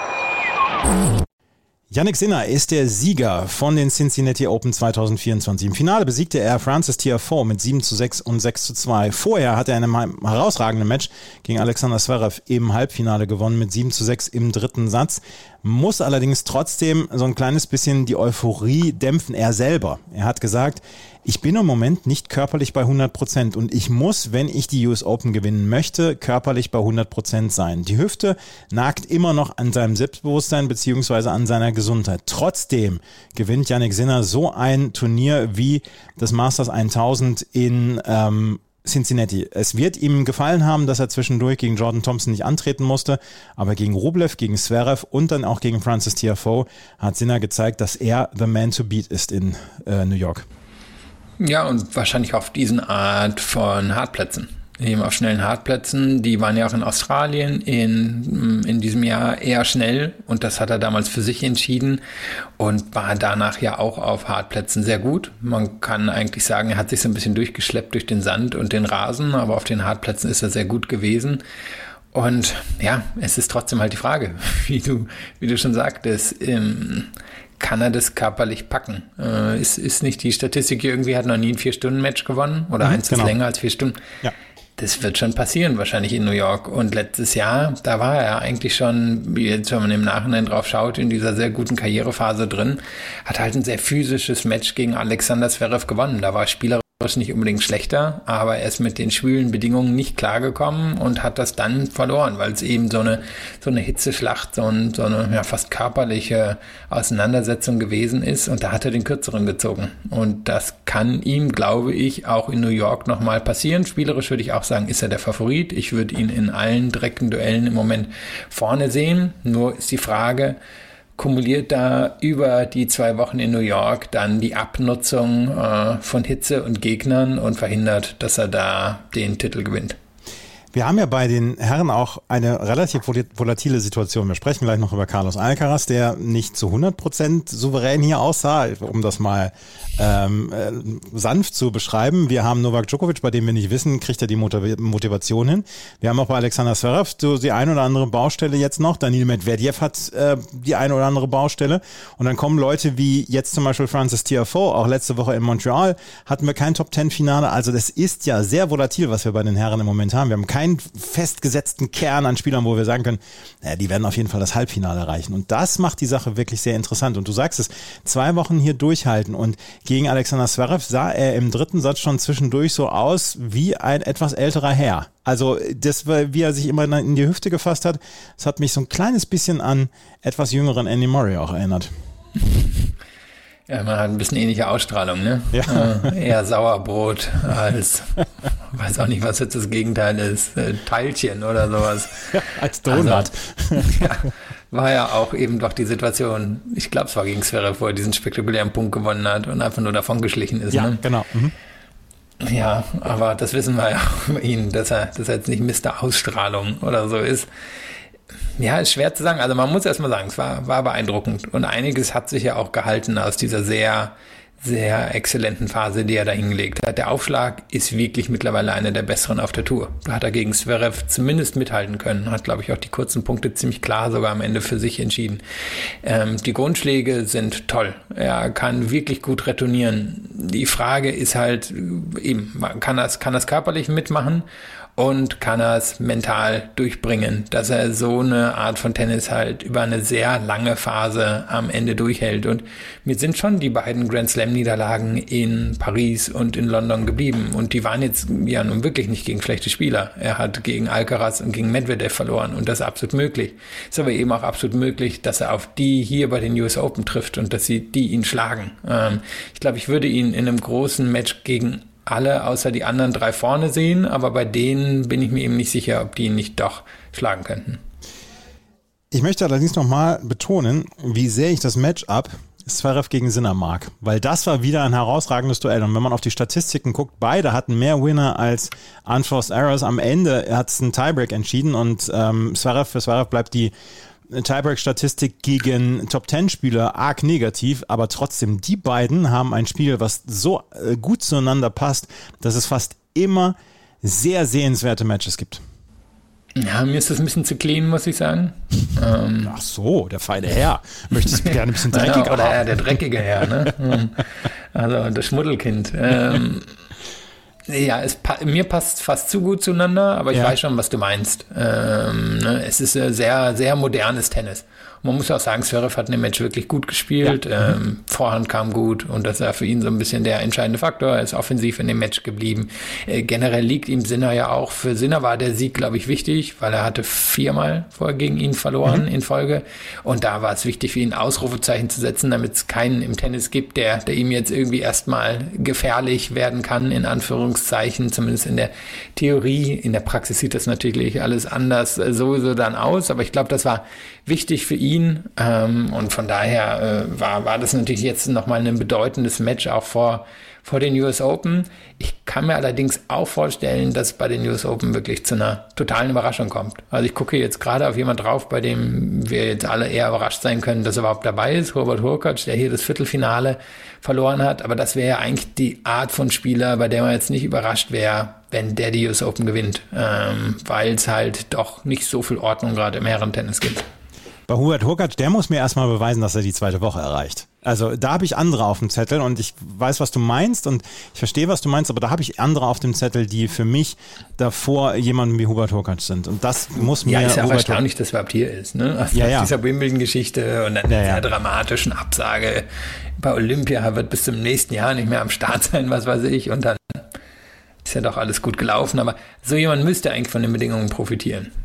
Speaker 3: Jannik Sinner ist der Sieger von den Cincinnati Open 2024. Im Finale besiegte er Francis Tiafoe mit 7:6 und 6:2. Vorher hat er in einem herausragenden Match gegen Alexander Zverev im Halbfinale gewonnen mit 7:6 im dritten Satz. Muss allerdings trotzdem so ein kleines bisschen die Euphorie dämpfen. Er selber. Er hat gesagt, ich bin im Moment nicht körperlich bei 100% und ich muss, wenn ich die US Open gewinnen möchte, körperlich bei 100% sein. Die Hüfte nagt immer noch an seinem Selbstbewusstsein bzw. an seiner Gesundheit. Trotzdem gewinnt Jannik Sinner so ein Turnier wie das Masters 1000 in Cincinnati. Es wird ihm gefallen haben, dass er zwischendurch gegen Jordan Thompson nicht antreten musste, aber gegen Rublev, gegen Zverev und dann auch gegen Francis Tiafoe hat Sinner gezeigt, dass er the man to beat ist in New York.
Speaker 4: Ja, und wahrscheinlich auf diesen Art von Hartplätzen. Eben auf schnellen Hartplätzen, die waren ja auch in Australien in diesem Jahr eher schnell und das hat er damals für sich entschieden und war danach ja auch auf Hartplätzen sehr gut. Man kann eigentlich sagen, er hat sich so ein bisschen durchgeschleppt durch den Sand und den Rasen, aber auf den Hartplätzen ist er sehr gut gewesen. Und ja, es ist trotzdem halt die Frage, wie du schon sagtest, kann er das körperlich packen? Ist nicht die Statistik hier irgendwie, hat noch nie ein 4-Stunden-Match gewonnen oder eins ist länger als 4 Stunden. Ja. Das wird schon passieren, wahrscheinlich in New York. Und letztes Jahr, da war er eigentlich schon, wie jetzt, wenn man im Nachhinein drauf schaut, in dieser sehr guten Karrierephase drin, hat halt ein sehr physisches Match gegen Alexander Zverev gewonnen. Da war spielerisch nicht unbedingt schlechter, aber er ist mit den schwülen Bedingungen nicht klargekommen und hat das dann verloren, weil es eben so eine Hitzeschlacht, so eine fast körperliche Auseinandersetzung gewesen ist und da hat er den Kürzeren gezogen. Und das kann ihm, glaube ich, auch in New York nochmal passieren. Spielerisch würde ich auch sagen, ist er der Favorit. Ich würde ihn in allen direkten Duellen im Moment vorne sehen. Nur ist die Frage, kumuliert da über die 2 Wochen in New York dann die Abnutzung von Hitze und Gegnern und verhindert, dass er da den Titel gewinnt.
Speaker 3: Wir haben ja bei den Herren auch eine relativ volatile Situation. Wir sprechen gleich noch über Carlos Alcaraz, der nicht zu 100% souverän hier aussah, um das mal sanft zu beschreiben. Wir haben Novak Djokovic, bei dem wir nicht wissen, kriegt er die Motivation hin. Wir haben auch bei Alexander Zverev so die ein oder andere Baustelle jetzt noch. Daniil Medvedev hat die ein oder andere Baustelle. Und dann kommen Leute wie jetzt zum Beispiel Frances Tiafoe, auch letzte Woche in Montreal hatten wir kein Top-10-Finale. Also das ist ja sehr volatil, was wir bei den Herren im Moment haben. Wir haben keinen festgesetzten Kern an Spielern, wo wir sagen können, die werden auf jeden Fall das Halbfinale erreichen. Und das macht die Sache wirklich sehr interessant. Und du sagst es, 2 Wochen hier durchhalten und gegen Alexander Zverev sah er im 3. Satz schon zwischendurch so aus wie ein etwas älterer Herr. Also das, wie er sich immer in die Hüfte gefasst hat, das hat mich so ein kleines bisschen an etwas jüngeren Andy Murray auch erinnert.
Speaker 4: Ja, man hat ein bisschen ähnliche Ausstrahlung, ne?
Speaker 3: Ja.
Speaker 4: Eher Sauerbrot als, weiß auch nicht, was jetzt das Gegenteil ist, Teilchen oder sowas.
Speaker 3: Ja, als Donut.
Speaker 4: Also, ja, war ja auch eben doch die Situation, ich glaube, es war gegen Zverev, wo er diesen spektakulären Punkt gewonnen hat und einfach nur davon geschlichen ist.
Speaker 3: Ja,
Speaker 4: ne?
Speaker 3: genau. Mhm.
Speaker 4: Ja, aber das wissen wir ja über ihn, dass er jetzt nicht Mr. Ausstrahlung oder so ist. Ja, ist schwer zu sagen. Also man muss erstmal sagen, es war beeindruckend. Und einiges hat sich ja auch gehalten aus dieser sehr, sehr exzellenten Phase, die er da hingelegt hat. Der Aufschlag ist wirklich mittlerweile einer der besseren auf der Tour. Da hat er gegen Zverev zumindest mithalten können. Hat, glaube ich, auch die kurzen Punkte ziemlich klar sogar am Ende für sich entschieden. Die Grundschläge sind toll. Er kann wirklich gut retournieren. Die Frage ist halt eben, kann er es körperlich mitmachen? Und kann er es mental durchbringen, dass er so eine Art von Tennis halt über eine sehr lange Phase am Ende durchhält. Und mir sind schon die beiden Grand Slam-Niederlagen in Paris und in London geblieben. Und die waren jetzt ja nun wirklich nicht gegen schlechte Spieler. Er hat gegen Alcaraz und gegen Medvedev verloren und das ist absolut möglich. Ist aber eben auch absolut möglich, dass er auf die hier bei den US Open trifft und dass die ihn schlagen. Ich glaube, ich würde ihn in einem großen Match gegen alle außer die anderen 3 vorne sehen, aber bei denen bin ich mir eben nicht sicher, ob die ihn nicht doch schlagen könnten.
Speaker 3: Ich möchte allerdings nochmal betonen, wie sehr ich das Matchup Zverev gegen Sinner mag, weil das war wieder ein herausragendes Duell und wenn man auf die Statistiken guckt, beide hatten mehr Winner als Unforced Errors. Am Ende hat es einen Tiebreak entschieden und für Zverev bleibt die Tiebreak-Statistik gegen Top-10-Spieler arg negativ, aber trotzdem, die beiden haben ein Spiel, was so gut zueinander passt, dass es fast immer sehr sehenswerte Matches gibt.
Speaker 4: Ja, mir ist das ein bisschen zu clean, muss ich sagen.
Speaker 3: Ach so, der feine Herr. Möchtest du gerne ein bisschen dreckiger haben?
Speaker 4: Oder der dreckige Herr, ne? Also das Schmuddelkind. Ja, mir passt fast zu gut zueinander, aber ich weiß schon, was du meinst. Es ist sehr, sehr modernes Tennis. Man muss auch sagen, Zverev hat in dem Match wirklich gut gespielt. Ja. Vorhand kam gut und das war für ihn so ein bisschen der entscheidende Faktor. Er ist offensiv in dem Match geblieben. Generell liegt ihm Sinner ja auch. Für Sinner war der Sieg, glaube ich, wichtig, weil er hatte 4-mal vorher gegen ihn verloren in Folge. Und da war es wichtig für ihn, Ausrufezeichen zu setzen, damit es keinen im Tennis gibt, der ihm jetzt irgendwie erstmal gefährlich werden kann, in Anführungszeichen, zumindest in der Theorie. In der Praxis sieht das natürlich alles anders sowieso dann aus. Aber ich glaube, das war wichtig für ihn und von daher war das natürlich jetzt nochmal ein bedeutendes Match auch vor den US Open. Ich kann mir allerdings auch vorstellen, dass bei den US Open wirklich zu einer totalen Überraschung kommt. Also ich gucke jetzt gerade auf jemanden drauf, bei dem wir jetzt alle eher überrascht sein können, dass er überhaupt dabei ist. Hubert Hurkacz, der hier das Viertelfinale verloren hat. Aber das wäre ja eigentlich die Art von Spieler, bei der man jetzt nicht überrascht wäre, wenn der die US Open gewinnt. Weil es halt doch nicht so viel Ordnung gerade im Herrentennis gibt.
Speaker 3: Bei Hubert Hurkacz, der muss mir erstmal beweisen, dass er die 2. Woche erreicht. Also da habe ich andere auf dem Zettel und ich weiß, was du meinst und ich verstehe, was du meinst, aber da habe ich andere auf dem Zettel, die für mich davor jemanden wie Hubert Hurkacz sind. Und das muss mir...
Speaker 4: Ja, ist ja auch erstaunlich, dass er überhaupt hier ist. Ne? Aus dieser Wimbledon-Geschichte und dann der dramatischen Absage bei Olympia wird bis zum nächsten Jahr nicht mehr am Start sein, was weiß ich. Und dann ist ja doch alles gut gelaufen, aber so jemand müsste eigentlich von den Bedingungen profitieren.
Speaker 3: Ja,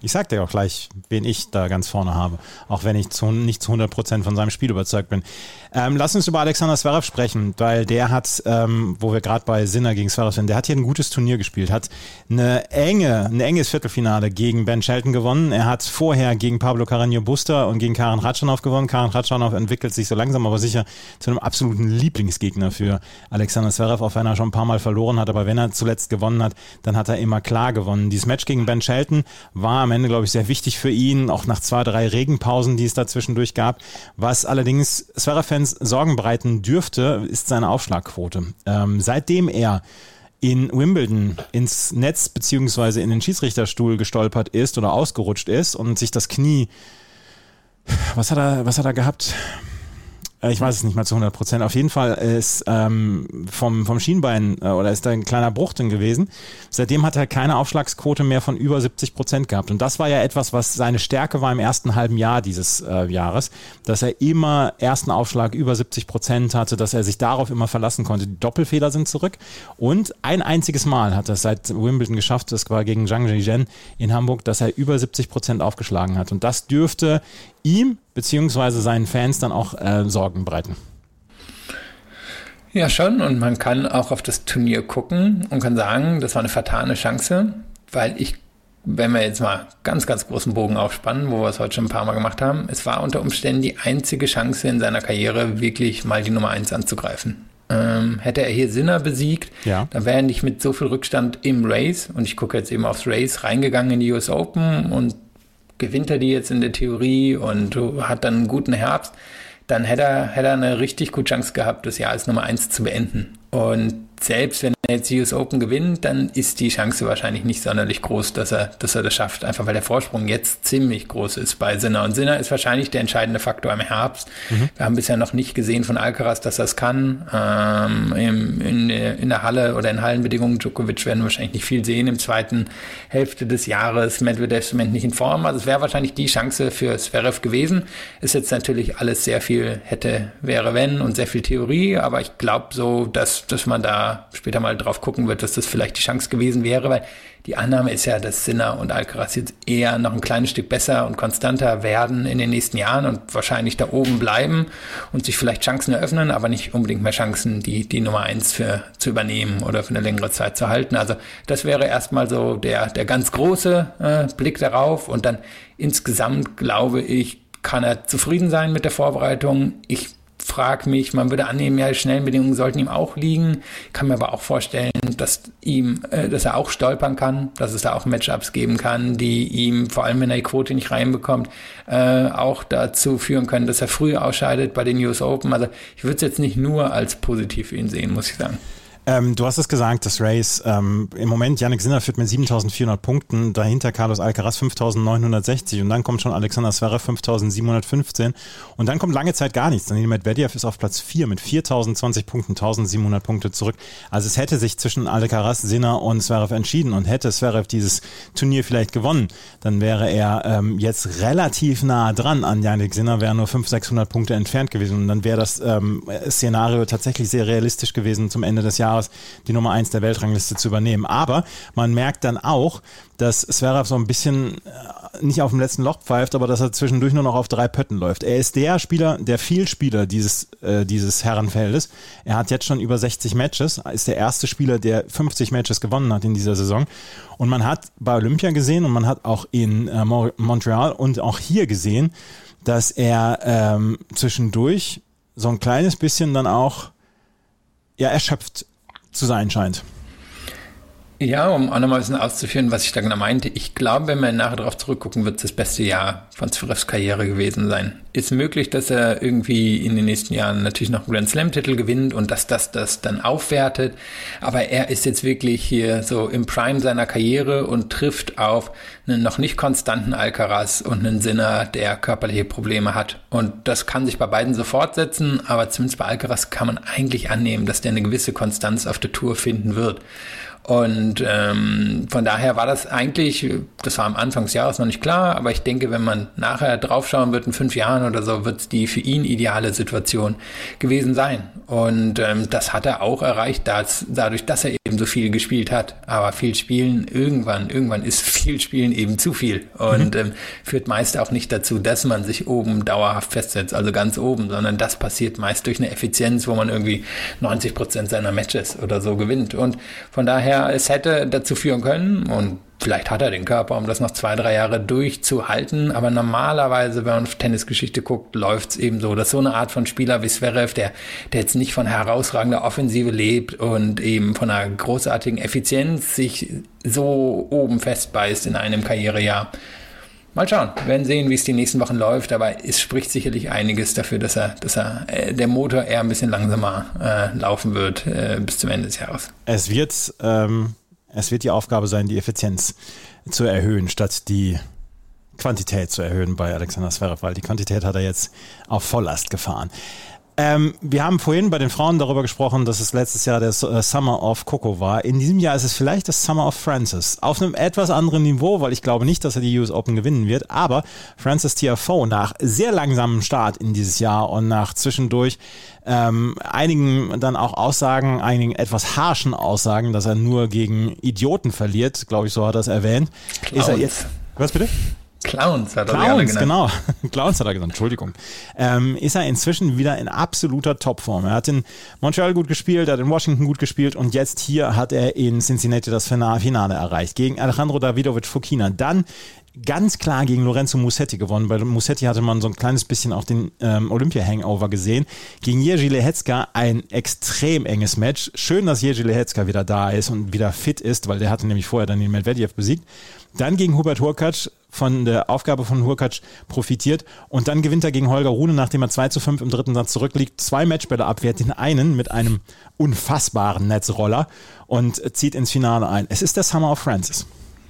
Speaker 3: Ich sag dir auch gleich, wen ich da ganz vorne habe, auch wenn ich nicht zu 100% von seinem Spiel überzeugt bin. Lass uns über Alexander Zverev sprechen, weil der hat, wo wir gerade bei Sinner gegen Zverev sind, der hat hier ein gutes Turnier gespielt, hat ein enges Viertelfinale gegen Ben Shelton gewonnen. Er hat vorher gegen Pablo Carreño Busta und gegen Karen Khachanov gewonnen. Karen Khachanov entwickelt sich so langsam aber sicher zu einem absoluten Lieblingsgegner für Alexander Zverev, auch wenn er schon ein paar Mal verloren hat, aber wenn er zuletzt gewonnen hat, dann hat er immer klar gewonnen. Dieses Match gegen Ben Shelton war am Ende, glaube ich, sehr wichtig für ihn, auch nach 2-3 Regenpausen, die es da zwischendurch gab. Was allerdings Zverev-Fans Sorgen bereiten dürfte, ist seine Aufschlagquote. Seitdem er in Wimbledon ins Netz beziehungsweise in den Schiedsrichterstuhl gestolpert ist oder ausgerutscht ist und sich das Knie, was hat er gehabt? Ich weiß es nicht mal zu 100%. Auf jeden Fall ist vom Schienbein oder ist da ein kleiner Bruch drin gewesen. Seitdem hat er keine Aufschlagsquote mehr von über 70% gehabt. Und das war ja etwas, was seine Stärke war im ersten halben Jahr dieses Jahres, dass er immer ersten Aufschlag über 70% hatte, dass er sich darauf immer verlassen konnte. Die Doppelfehler sind zurück. Und ein einziges Mal hat er es seit Wimbledon geschafft, das war gegen Zhang Zhizhen in Hamburg, dass er über 70% aufgeschlagen hat. Und das dürfte ihm beziehungsweise seinen Fans dann auch Sorgen bereiten.
Speaker 4: Ja, schon. Und man kann auch auf das Turnier gucken und kann sagen, das war eine vertane Chance, weil wenn wir jetzt mal ganz, ganz großen Bogen aufspannen, wo wir es heute schon ein paar Mal gemacht haben, es war unter Umständen die einzige Chance in seiner Karriere, wirklich mal die Nummer 1 anzugreifen. Hätte er hier Sinner besiegt, dann wäre er nicht mit so viel Rückstand im Race, und ich gucke jetzt eben aufs Race, reingegangen in die US Open und gewinnt er die jetzt in der Theorie und hat dann einen guten Herbst, dann hätte er eine richtig gute Chance gehabt, das Jahr als Nummer 1 zu beenden. Und selbst wenn er jetzt die US Open gewinnt, dann ist die Chance wahrscheinlich nicht sonderlich groß, dass er das schafft. Einfach weil der Vorsprung jetzt ziemlich groß ist bei Sinner. Und Sinner ist wahrscheinlich der entscheidende Faktor im Herbst. Wir haben bisher noch nicht gesehen von Alcaraz, dass er es kann. In der Halle oder in Hallenbedingungen, Djokovic werden wir wahrscheinlich nicht viel sehen im zweiten Hälfte des Jahres. Medvedev ist im Moment nicht in Form. Also es wäre wahrscheinlich die Chance für Zverev gewesen. Ist jetzt natürlich alles sehr viel hätte, wäre, wenn und sehr viel Theorie. Aber ich glaube so, dass man da später mal drauf gucken wird, dass das vielleicht die Chance gewesen wäre, weil die Annahme ist ja, dass Sinner und Alcaraz jetzt eher noch ein kleines Stück besser und konstanter werden in den nächsten Jahren und wahrscheinlich da oben bleiben und sich vielleicht Chancen eröffnen, aber nicht unbedingt mehr Chancen, die Nummer 1 zu übernehmen oder für eine längere Zeit zu halten. Also das wäre erstmal so der ganz große Blick darauf, und dann insgesamt, glaube ich, kann er zufrieden sein mit der Vorbereitung. Ich frage mich, man würde annehmen, ja, die schnellen Bedingungen sollten ihm auch liegen. Kann mir aber auch vorstellen, dass er auch stolpern kann, dass es da auch Matchups geben kann, die ihm, vor allem wenn er die Quote nicht reinbekommt, auch dazu führen können, dass er früh ausscheidet bei den US Open. Also ich würde es jetzt nicht nur als positiv für ihn sehen, muss ich sagen.
Speaker 3: Du hast es gesagt, das Race. Im Moment, Jannik Sinner führt mit 7.400 Punkten, dahinter Carlos Alcaraz 5.960 und dann kommt schon Alexander Zverev 5.715 und dann kommt lange Zeit gar nichts. Daniil Medvedev ist auf Platz 4 mit 4.020 Punkten, 1.700 Punkte zurück. Also es hätte sich zwischen Alcaraz, Sinner und Zverev entschieden, und hätte Zverev dieses Turnier vielleicht gewonnen, dann wäre er jetzt relativ nah dran an Jannik Sinner, wäre nur 500-600 Punkte entfernt gewesen, und dann wäre das Szenario tatsächlich sehr realistisch gewesen, zum Ende des Jahres die Nummer 1 der Weltrangliste zu übernehmen. Aber man merkt dann auch, dass Zverev so ein bisschen nicht auf dem letzten Loch pfeift, aber dass er zwischendurch nur noch auf 3 Pötten läuft. Er ist der Vielspieler dieses Herrenfeldes. Er hat jetzt schon über 60 Matches, ist der erste Spieler, der 50 Matches gewonnen hat in dieser Saison. Und man hat bei Olympia gesehen und man hat auch in Montreal und auch hier gesehen, dass er zwischendurch so ein kleines bisschen dann auch erschöpft zu sein scheint.
Speaker 4: Ja, um auch nochmal ein bisschen auszuführen, was ich da genau meinte. Ich glaube, wenn wir nachher darauf zurückgucken, wird es das beste Jahr von Zverevs Karriere gewesen sein. Ist möglich, dass er irgendwie in den nächsten Jahren natürlich noch einen Grand Slam-Titel gewinnt und dass das dann aufwertet. Aber er ist jetzt wirklich hier so im Prime seiner Karriere und trifft auf einen noch nicht konstanten Alcaraz und einen Sinner, der körperliche Probleme hat. Und das kann sich bei beiden so fortsetzen, aber zumindest bei Alcaraz kann man eigentlich annehmen, dass der eine gewisse Konstanz auf der Tour finden wird. Und von daher war das eigentlich, das war am Anfang des Jahres noch nicht klar, aber ich denke, wenn man nachher draufschauen wird, in 5 Jahren oder so, wird es die für ihn ideale Situation gewesen sein. Und das hat er auch erreicht, dadurch, dass er eben eben so viel gespielt hat. Aber viel Spielen, irgendwann ist viel Spielen eben zu viel und führt meist auch nicht dazu, dass man sich oben dauerhaft festsetzt, also ganz oben, sondern das passiert meist durch eine Effizienz, wo man irgendwie 90% seiner Matches oder so gewinnt. Und von daher, es hätte dazu führen können und vielleicht hat er den Körper, um das noch 2-3 Jahre durchzuhalten, aber normalerweise, wenn man auf Tennisgeschichte guckt, läuft's eben so, dass so eine Art von Spieler wie Zverev, der jetzt nicht von herausragender Offensive lebt und eben von einer großartigen Effizienz sich so oben festbeißt in einem Karrierejahr. Mal schauen, wir werden sehen, wie es die nächsten Wochen läuft, aber es spricht sicherlich einiges dafür, dass der Motor eher ein bisschen langsamer laufen wird bis zum Ende des Jahres.
Speaker 3: Es wird die Aufgabe sein, die Effizienz zu erhöhen, statt die Quantität zu erhöhen bei Alexander Zverev, weil die Quantität hat er jetzt auf Volllast gefahren. Wir haben vorhin bei den Frauen darüber gesprochen, dass es letztes Jahr der Summer of Coco war. In diesem Jahr ist es vielleicht das Summer of Frances. Auf einem etwas anderen Niveau, weil ich glaube nicht, dass er die US Open gewinnen wird. Aber Frances Tiafoe nach sehr langsamem Start in dieses Jahr und nach zwischendurch einigen dann auch Aussagen, einigen etwas harschen Aussagen, dass er nur gegen Idioten verliert, glaube ich, so hat er es erwähnt.
Speaker 4: Clowns.
Speaker 3: Ist er jetzt, was bitte?
Speaker 4: Clowns hat er
Speaker 3: genannt. Genau. Clowns hat er gesagt, Entschuldigung. Ist er inzwischen wieder in absoluter Topform. Er hat in Montreal gut gespielt, er hat in Washington gut gespielt und jetzt hier hat er in Cincinnati das Finale erreicht. Gegen Alejandro Davidovich Fokina. Dann ganz klar gegen Lorenzo Musetti gewonnen. Bei Musetti hatte man so ein kleines bisschen auch den Olympia-Hangover gesehen. Gegen Jerzy Lehecka ein extrem enges Match. Schön, dass Jerzy Lehecka wieder da ist und wieder fit ist, weil der hatte nämlich vorher dann den Medvedev besiegt. Dann gegen Hubert Hurkacz, von der Aufgabe von Hurkacz profitiert und dann gewinnt er gegen Holger Rune, nachdem er 2-5 im dritten Satz zurückliegt, 2 Matchbälle abwehrt, den einen mit einem unfassbaren Netzroller und zieht ins Finale ein. Es ist der Summer of Frances.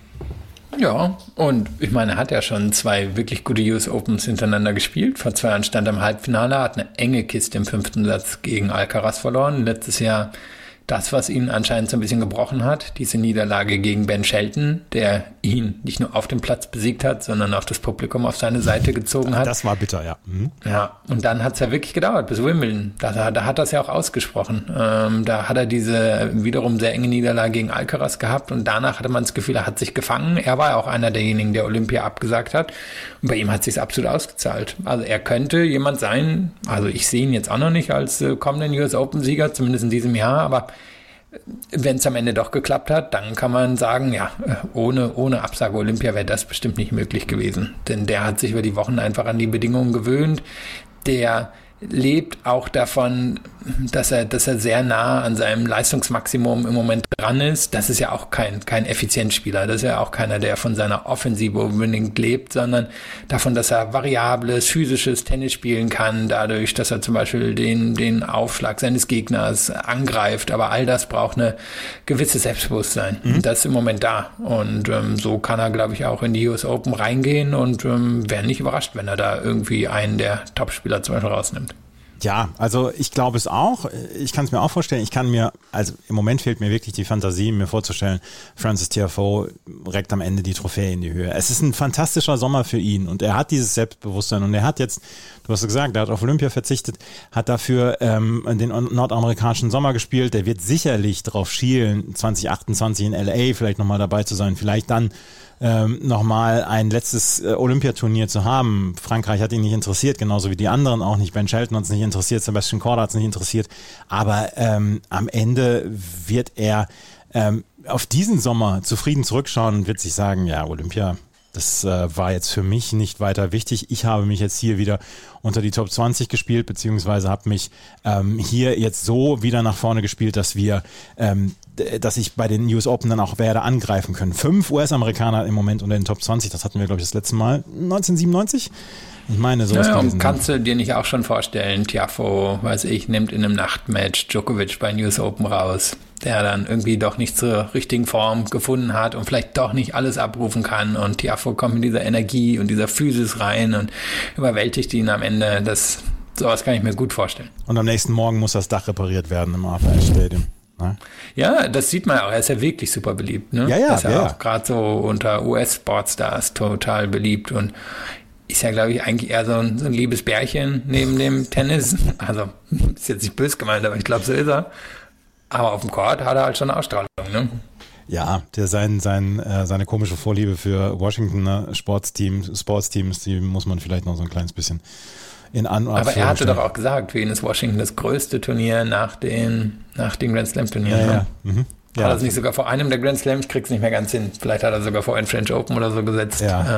Speaker 4: Ja, und ich meine, er hat ja schon 2 wirklich gute US Opens hintereinander gespielt. Vor 2 Jahren stand er im Halbfinale, hat eine enge Kiste im 5. Satz gegen Alcaraz verloren. Letztes Jahr das, was ihn anscheinend so ein bisschen gebrochen hat, diese Niederlage gegen Ben Shelton, der ihn nicht nur auf dem Platz besiegt hat, sondern auch das Publikum auf seine Seite gezogen hat.
Speaker 3: Das war bitter, ja. Mhm.
Speaker 4: Ja, und dann hat es ja wirklich gedauert bis Wimbledon. Da hat er es ja auch ausgesprochen. Da hat er diese wiederum sehr enge Niederlage gegen Alcaraz gehabt und danach hatte man das Gefühl, er hat sich gefangen. Er war ja auch einer derjenigen, der Olympia abgesagt hat und bei ihm hat es sich absolut ausgezahlt. Also er könnte jemand sein, also ich sehe ihn jetzt auch noch nicht als kommenden US Open Sieger, zumindest in diesem Jahr, aber wenn es am Ende doch geklappt hat, dann kann man sagen, ja, ohne Absage Olympia wäre das bestimmt nicht möglich gewesen. Denn der hat sich über die Wochen einfach an die Bedingungen gewöhnt. Der lebt auch davon, dass er sehr nah an seinem Leistungsmaximum im Moment dran ist. Das ist ja auch kein Effizienzspieler. Das ist ja auch keiner, der von seiner Offensive unbedingt lebt, sondern davon, dass er variables, physisches Tennis spielen kann, dadurch, dass er zum Beispiel den Aufschlag seines Gegners angreift. Aber all das braucht eine gewisse Selbstbewusstsein. Und das ist im Moment da. Und so kann er, glaube ich, auch in die US Open reingehen und wäre nicht überrascht, wenn er da irgendwie einen der Topspieler zum Beispiel rausnimmt.
Speaker 3: Ja, also ich glaube es auch. Ich kann es mir auch vorstellen. Also im Moment fehlt mir wirklich die Fantasie, mir vorzustellen, Frances Tiafoe reckt am Ende die Trophäe in die Höhe. Es ist ein fantastischer Sommer für ihn und er hat dieses Selbstbewusstsein und er hat jetzt, du hast gesagt, er hat auf Olympia verzichtet, hat dafür den nordamerikanischen Sommer gespielt. Der wird sicherlich drauf schielen, 2028 in LA vielleicht nochmal dabei zu sein, vielleicht dann nochmal ein letztes Olympiaturnier zu haben. Frankreich hat ihn nicht interessiert, genauso wie die anderen auch nicht. Ben Shelton hat es nicht interessiert, Sebastian Korda hat es nicht interessiert. Aber am Ende wird er auf diesen Sommer zufrieden zurückschauen und wird sich sagen, ja, Olympia, das war jetzt für mich nicht weiter wichtig. Ich habe mich jetzt hier wieder unter die Top 20 gespielt, beziehungsweise habe mich hier jetzt so wieder nach vorne gespielt, dass ich bei den US Open dann auch werde angreifen können. 5 US-Amerikaner im Moment unter den Top 20, das hatten wir, glaube ich, das letzte Mal 1997. Ich meine, sowas gewesen.
Speaker 4: Kannst du dir nicht auch schon vorstellen, Tiafoe, nimmt in einem Nachtmatch Djokovic bei den US Open raus, der dann irgendwie doch nicht zur richtigen Form gefunden hat und vielleicht doch nicht alles abrufen kann und Tiafoe kommt mit dieser Energie und dieser Physis rein und überwältigt ihn am Ende. Sowas kann ich mir gut vorstellen.
Speaker 3: Und am nächsten Morgen muss das Dach repariert werden im AFL Stadium. Ne?
Speaker 4: Ja, das sieht man auch. Er ist ja wirklich super beliebt. Ne?
Speaker 3: Ja,
Speaker 4: er ist ja auch gerade so unter US-Sportstars total beliebt und ist ja, glaube ich, eigentlich eher so ein liebes Bärchen neben dem Tennis. Also, ist jetzt nicht böse gemeint, aber ich glaube, so ist er. Aber auf dem Court hat er halt schon eine Ausstrahlung, ne?
Speaker 3: Ja, der seine komische Vorliebe für Washington Sportsteams, die muss man vielleicht noch so ein kleines bisschen in Anordnung.
Speaker 4: Aber er hatte doch auch gesagt, für ihn ist Washington das größte Turnier nach den Grand Slam Turnieren.
Speaker 3: Ja,
Speaker 4: ne?
Speaker 3: ja. Mhm.
Speaker 4: Hat er es nicht sogar vor einem der Grand Slam? Ich krieg's nicht mehr ganz hin. Vielleicht hat er sogar vor einen French Open oder so gesetzt.
Speaker 3: Ja.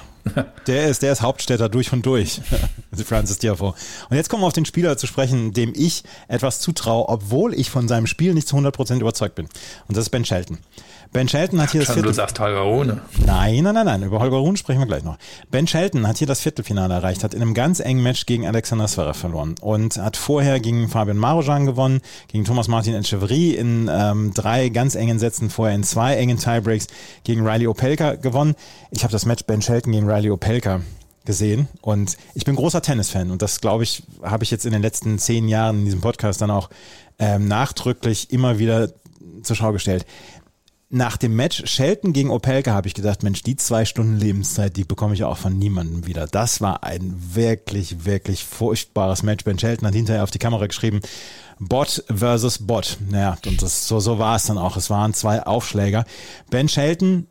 Speaker 3: Der ist Hauptstädter durch und durch, Frances Tiafoe. Und jetzt kommen wir auf den Spieler zu sprechen, dem ich etwas zutraue, obwohl ich von seinem Spiel nicht zu 100% überzeugt bin. Und das ist Ben Shelton. Ben Shelton hat hier das
Speaker 4: Du sagst Holger Rune.
Speaker 3: Nein. Über Holger Rune sprechen wir gleich noch. Ben Shelton hat hier das Viertelfinale erreicht, hat in einem ganz engen Match gegen Alexander Zverev verloren und hat vorher gegen Fabian Marozsan gewonnen, gegen Thomas Martin Etcheverry in 3 ganz engen Sätzen, vorher in 2 engen Tiebreaks gegen Riley Opelka gewonnen. Ich habe das Match Ben Shelton gegen Riley Opelka gesehen und ich bin großer Tennisfan und das, glaube ich, habe ich jetzt in den letzten 10 Jahren in diesem Podcast dann auch nachdrücklich immer wieder zur Schau gestellt. Nach dem Match Shelton gegen Opelka habe ich gedacht, Mensch, die 2 Stunden Lebenszeit, die bekomme ich auch von niemandem wieder. Das war ein wirklich, wirklich furchtbares Match. Ben Shelton hat hinterher auf die Kamera geschrieben, Bot versus Bot. Naja, und so war es dann auch. Es waren 2 Aufschläger. Ben Shelton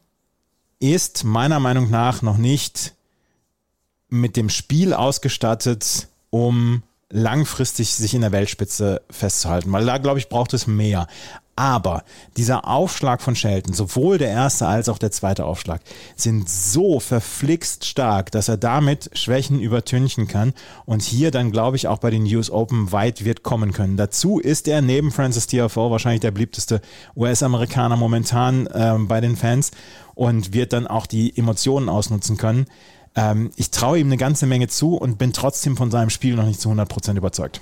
Speaker 3: ist meiner Meinung nach noch nicht mit dem Spiel ausgestattet, um langfristig sich in der Weltspitze festzuhalten. Weil da, glaube ich, braucht es mehr. Aber dieser Aufschlag von Shelton, sowohl der erste als auch der zweite Aufschlag, sind so verflixt stark, dass er damit Schwächen übertünchen kann und hier dann, glaube ich, auch bei den US Open weit wird kommen können. Dazu ist er neben Frances Tiafoe wahrscheinlich der beliebteste US-Amerikaner momentan bei den Fans und wird dann auch die Emotionen ausnutzen können. Ich traue ihm eine ganze Menge zu und bin trotzdem von seinem Spiel noch nicht zu 100% überzeugt.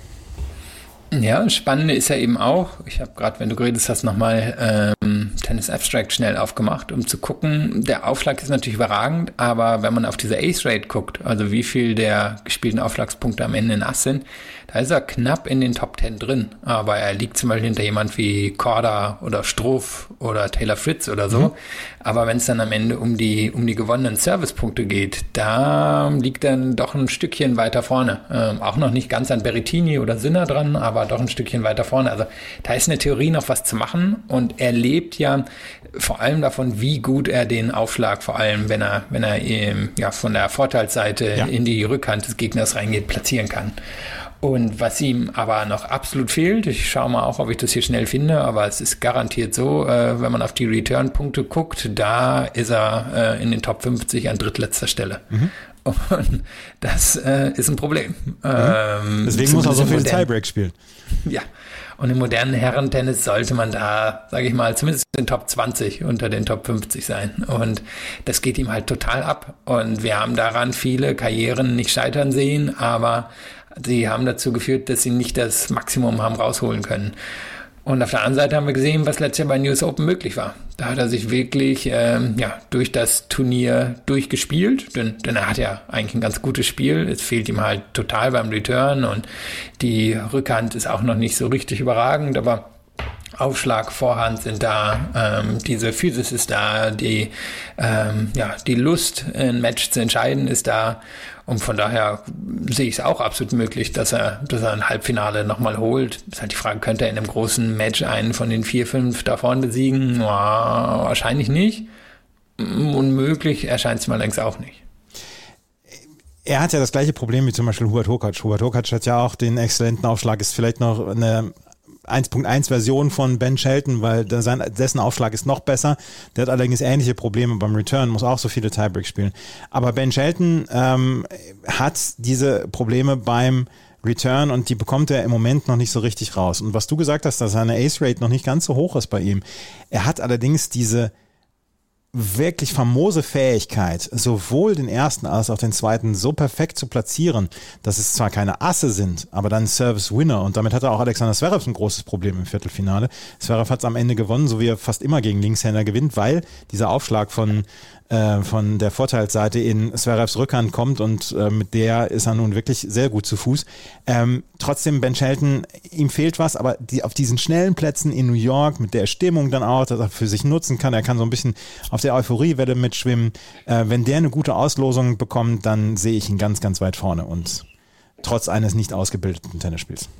Speaker 4: Ja, das Spannende ist ja eben auch, ich habe gerade, wenn du geredet hast, nochmal Tennis Abstract schnell aufgemacht, um zu gucken. Der Aufschlag ist natürlich überragend, aber wenn man auf diese Ace Rate guckt, also wie viel der gespielten Aufschlagspunkte am Ende in Ass sind, da ist er knapp in den Top 10 drin. Aber er liegt zum Beispiel hinter jemand wie Korda oder Struff oder Taylor Fritz oder so. Mhm. Aber wenn es dann am Ende um die gewonnenen Servicepunkte geht, da liegt er doch ein Stückchen weiter vorne. Auch noch nicht ganz an Berrettini oder Sinner dran, aber doch ein Stückchen weiter vorne. Also da ist in der Theorie noch was zu machen und er lebt ja vor allem davon, wie gut er den Aufschlag, vor allem wenn er von der Vorteilsseite in die Rückhand des Gegners reingeht, platzieren kann. Und was ihm aber noch absolut fehlt, ich schaue mal auch, ob ich das hier schnell finde, aber es ist garantiert so, wenn man auf die Return-Punkte guckt, da ist er in den Top 50 an drittletzter Stelle. Mhm. Und das ist ein Problem.
Speaker 3: Deswegen muss er so viel Tiebreak spielen.
Speaker 4: Ja, und im modernen Herrentennis sollte man da, sage ich mal, zumindest in den Top 20 unter den Top 50 sein. Und das geht ihm halt total ab. Und wir haben daran viele Karrieren nicht scheitern sehen, aber sie haben dazu geführt, dass sie nicht das Maximum haben rausholen können. Und auf der anderen Seite haben wir gesehen, was letztes Jahr bei US Open möglich war. Da hat er sich wirklich durch das Turnier durchgespielt, denn er hat ja eigentlich ein ganz gutes Spiel. Es fehlt ihm halt total beim Return und die Rückhand ist auch noch nicht so richtig überragend, aber Aufschlag, Vorhand sind da, diese Physis ist da, die Lust, ein Match zu entscheiden, ist da. Und von daher sehe ich es auch absolut möglich, dass er ein Halbfinale nochmal holt. Ist halt die Frage, könnte er in einem großen Match einen von den 4, 5 da vorne besiegen? Wahrscheinlich nicht. Unmöglich erscheint es mir längst auch nicht.
Speaker 3: Er hat ja das gleiche Problem wie zum Beispiel Hubert Hurkacz. Hubert Hurkacz hat ja auch den exzellenten Aufschlag, ist vielleicht noch eine 1.1 Version von Ben Shelton, weil dessen Aufschlag ist noch besser. Der hat allerdings ähnliche Probleme beim Return, muss auch so viele Tiebreaks spielen. Aber Ben Shelton hat diese Probleme beim Return und die bekommt er im Moment noch nicht so richtig raus. Und was du gesagt hast, dass seine Ace-Rate noch nicht ganz so hoch ist bei ihm. Er hat allerdings diese wirklich famose Fähigkeit, sowohl den ersten als auch den zweiten so perfekt zu platzieren, dass es zwar keine Asse sind, aber dann Service-Winner. Und damit hatte auch Alexander Zverev ein großes Problem im Viertelfinale. Zverev hat es am Ende gewonnen, so wie er fast immer gegen Linkshänder gewinnt, weil dieser Aufschlag von der Vorteilsseite in Zverevs Rückhand kommt und mit der ist er nun wirklich sehr gut zu Fuß. Trotzdem, Ben Shelton, ihm fehlt was, aber auf diesen schnellen Plätzen in New York mit der Stimmung dann auch, dass er für sich nutzen kann, er kann so ein bisschen auf der Euphoriewelle mitschwimmen. Wenn der eine gute Auslosung bekommt, dann sehe ich ihn ganz, ganz weit vorne und trotz eines nicht ausgebildeten Tennisspiels.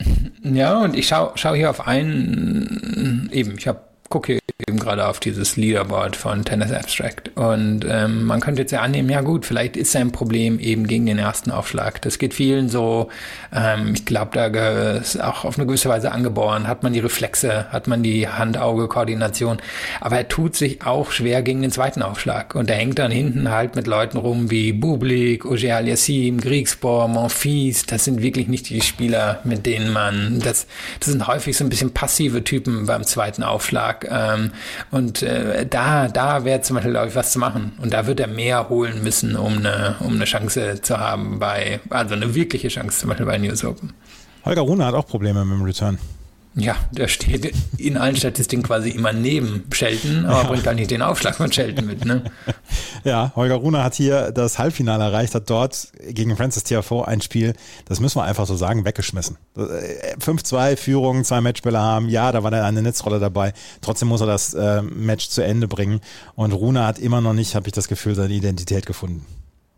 Speaker 4: Ja, und ich schau hier auf einen, ich gucke hier eben gerade auf dieses Leaderboard von Tennis Abstract und man könnte jetzt ja annehmen, ja gut, vielleicht ist sein Problem eben gegen den ersten Aufschlag. Das geht vielen so, ich glaube, da ist auch auf eine gewisse Weise angeboren, hat man die Reflexe, hat man die Hand-Auge-Koordination, aber er tut sich auch schwer gegen den zweiten Aufschlag und er hängt dann hinten halt mit Leuten rum wie Bublik, Auger-Aliassime, Griegspoor, Monfils, das sind wirklich nicht die Spieler, mit denen man, das sind häufig so ein bisschen passive Typen beim zweiten Aufschlag. Und da wäre zum Beispiel, glaube ich, was zu machen. Und da wird er mehr holen müssen, um eine Chance zu haben also eine wirkliche Chance zum Beispiel bei News Open.
Speaker 3: Holger Rune hat auch Probleme mit dem Return.
Speaker 4: Ja, der steht in allen Statistiken quasi immer neben Shelton, aber bringt halt nicht den Aufschlag von Shelton mit, ne?
Speaker 3: Ja, Holger Rune hat hier das Halbfinale erreicht, hat dort gegen Frances Tiafoe ein Spiel, das müssen wir einfach so sagen, weggeschmissen. 5-2 Führung, 2 Matchbälle haben, ja, da war dann eine Netzrolle dabei, trotzdem muss er das Match zu Ende bringen und Rune hat immer noch nicht, habe ich das Gefühl, seine Identität gefunden.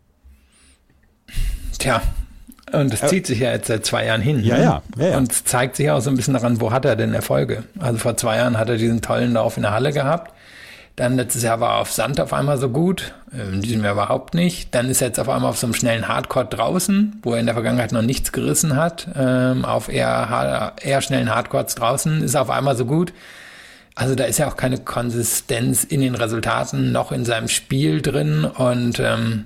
Speaker 4: Tja. Und es zieht sich ja jetzt seit 2 Jahren hin.
Speaker 3: Ja.
Speaker 4: Und es zeigt sich auch so ein bisschen daran, wo hat er denn Erfolge? Also vor 2 Jahren hat er diesen tollen Lauf in der Halle gehabt. Dann letztes Jahr war er auf Sand auf einmal so gut. In diesem Jahr überhaupt nicht. Dann ist er jetzt auf einmal auf so einem schnellen Hardcourt draußen, wo er in der Vergangenheit noch nichts gerissen hat. Auf eher schnellen Hardcourts draußen ist er auf einmal so gut. Also da ist ja auch keine Konsistenz in den Resultaten noch in seinem Spiel drin und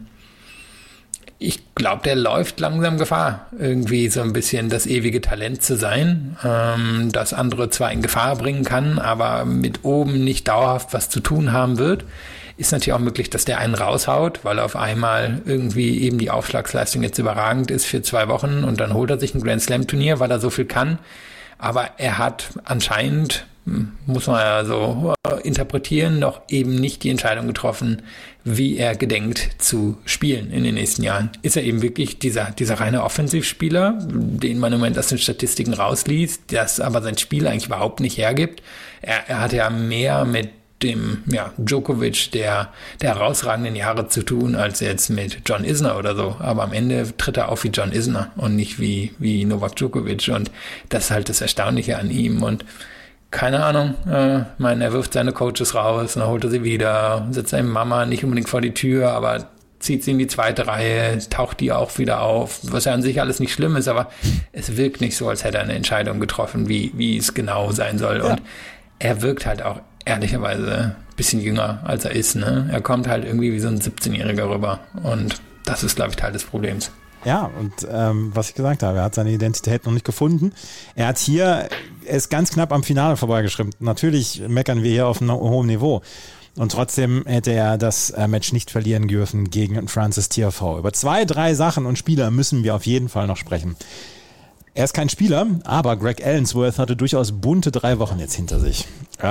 Speaker 4: ich glaube, der läuft langsam Gefahr, irgendwie so ein bisschen das ewige Talent zu sein, das andere zwar in Gefahr bringen kann, aber mit oben nicht dauerhaft was zu tun haben wird. Ist natürlich auch möglich, dass der einen raushaut, weil auf einmal irgendwie eben die Aufschlagsleistung jetzt überragend ist für 2 Wochen und dann holt er sich ein Grand Slam Turnier, weil er so viel kann. Aber er hat anscheinend, muss man ja so interpretieren, noch eben nicht die Entscheidung getroffen, wie er gedenkt zu spielen in den nächsten Jahren. Ist er eben wirklich dieser reine Offensivspieler, den man im Moment aus den Statistiken rausliest, das aber sein Spiel eigentlich überhaupt nicht hergibt. Er hat ja mehr mit dem Djokovic der herausragenden Jahre zu tun, als jetzt mit John Isner oder so. Aber am Ende tritt er auf wie John Isner und nicht wie Novak Djokovic. Und das ist halt das Erstaunliche an ihm. Und keine Ahnung, er wirft seine Coaches raus, dann holt er sie wieder, setzt seine Mama nicht unbedingt vor die Tür, aber zieht sie in die zweite Reihe, taucht die auch wieder auf, was ja an sich alles nicht schlimm ist, aber es wirkt nicht so, als hätte er eine Entscheidung getroffen, wie es genau sein soll. Ja. Und er wirkt halt auch ehrlicherweise ein bisschen jünger, als er ist. Ne? Er kommt halt irgendwie wie so ein 17-Jähriger rüber und das ist, glaube ich, Teil des Problems.
Speaker 3: Ja, und was ich gesagt habe, er hat seine Identität noch nicht gefunden. Er ist ganz knapp am Finale vorbeigeschrammt. Natürlich meckern wir hier auf einem hohen Niveau. Und trotzdem hätte er das Match nicht verlieren dürfen gegen Frances Tiafoe. Über 2, 3 Sachen und Spieler müssen wir auf jeden Fall noch sprechen. Er ist kein Spieler, aber Greg Allensworth hatte durchaus bunte 3 Wochen jetzt hinter sich.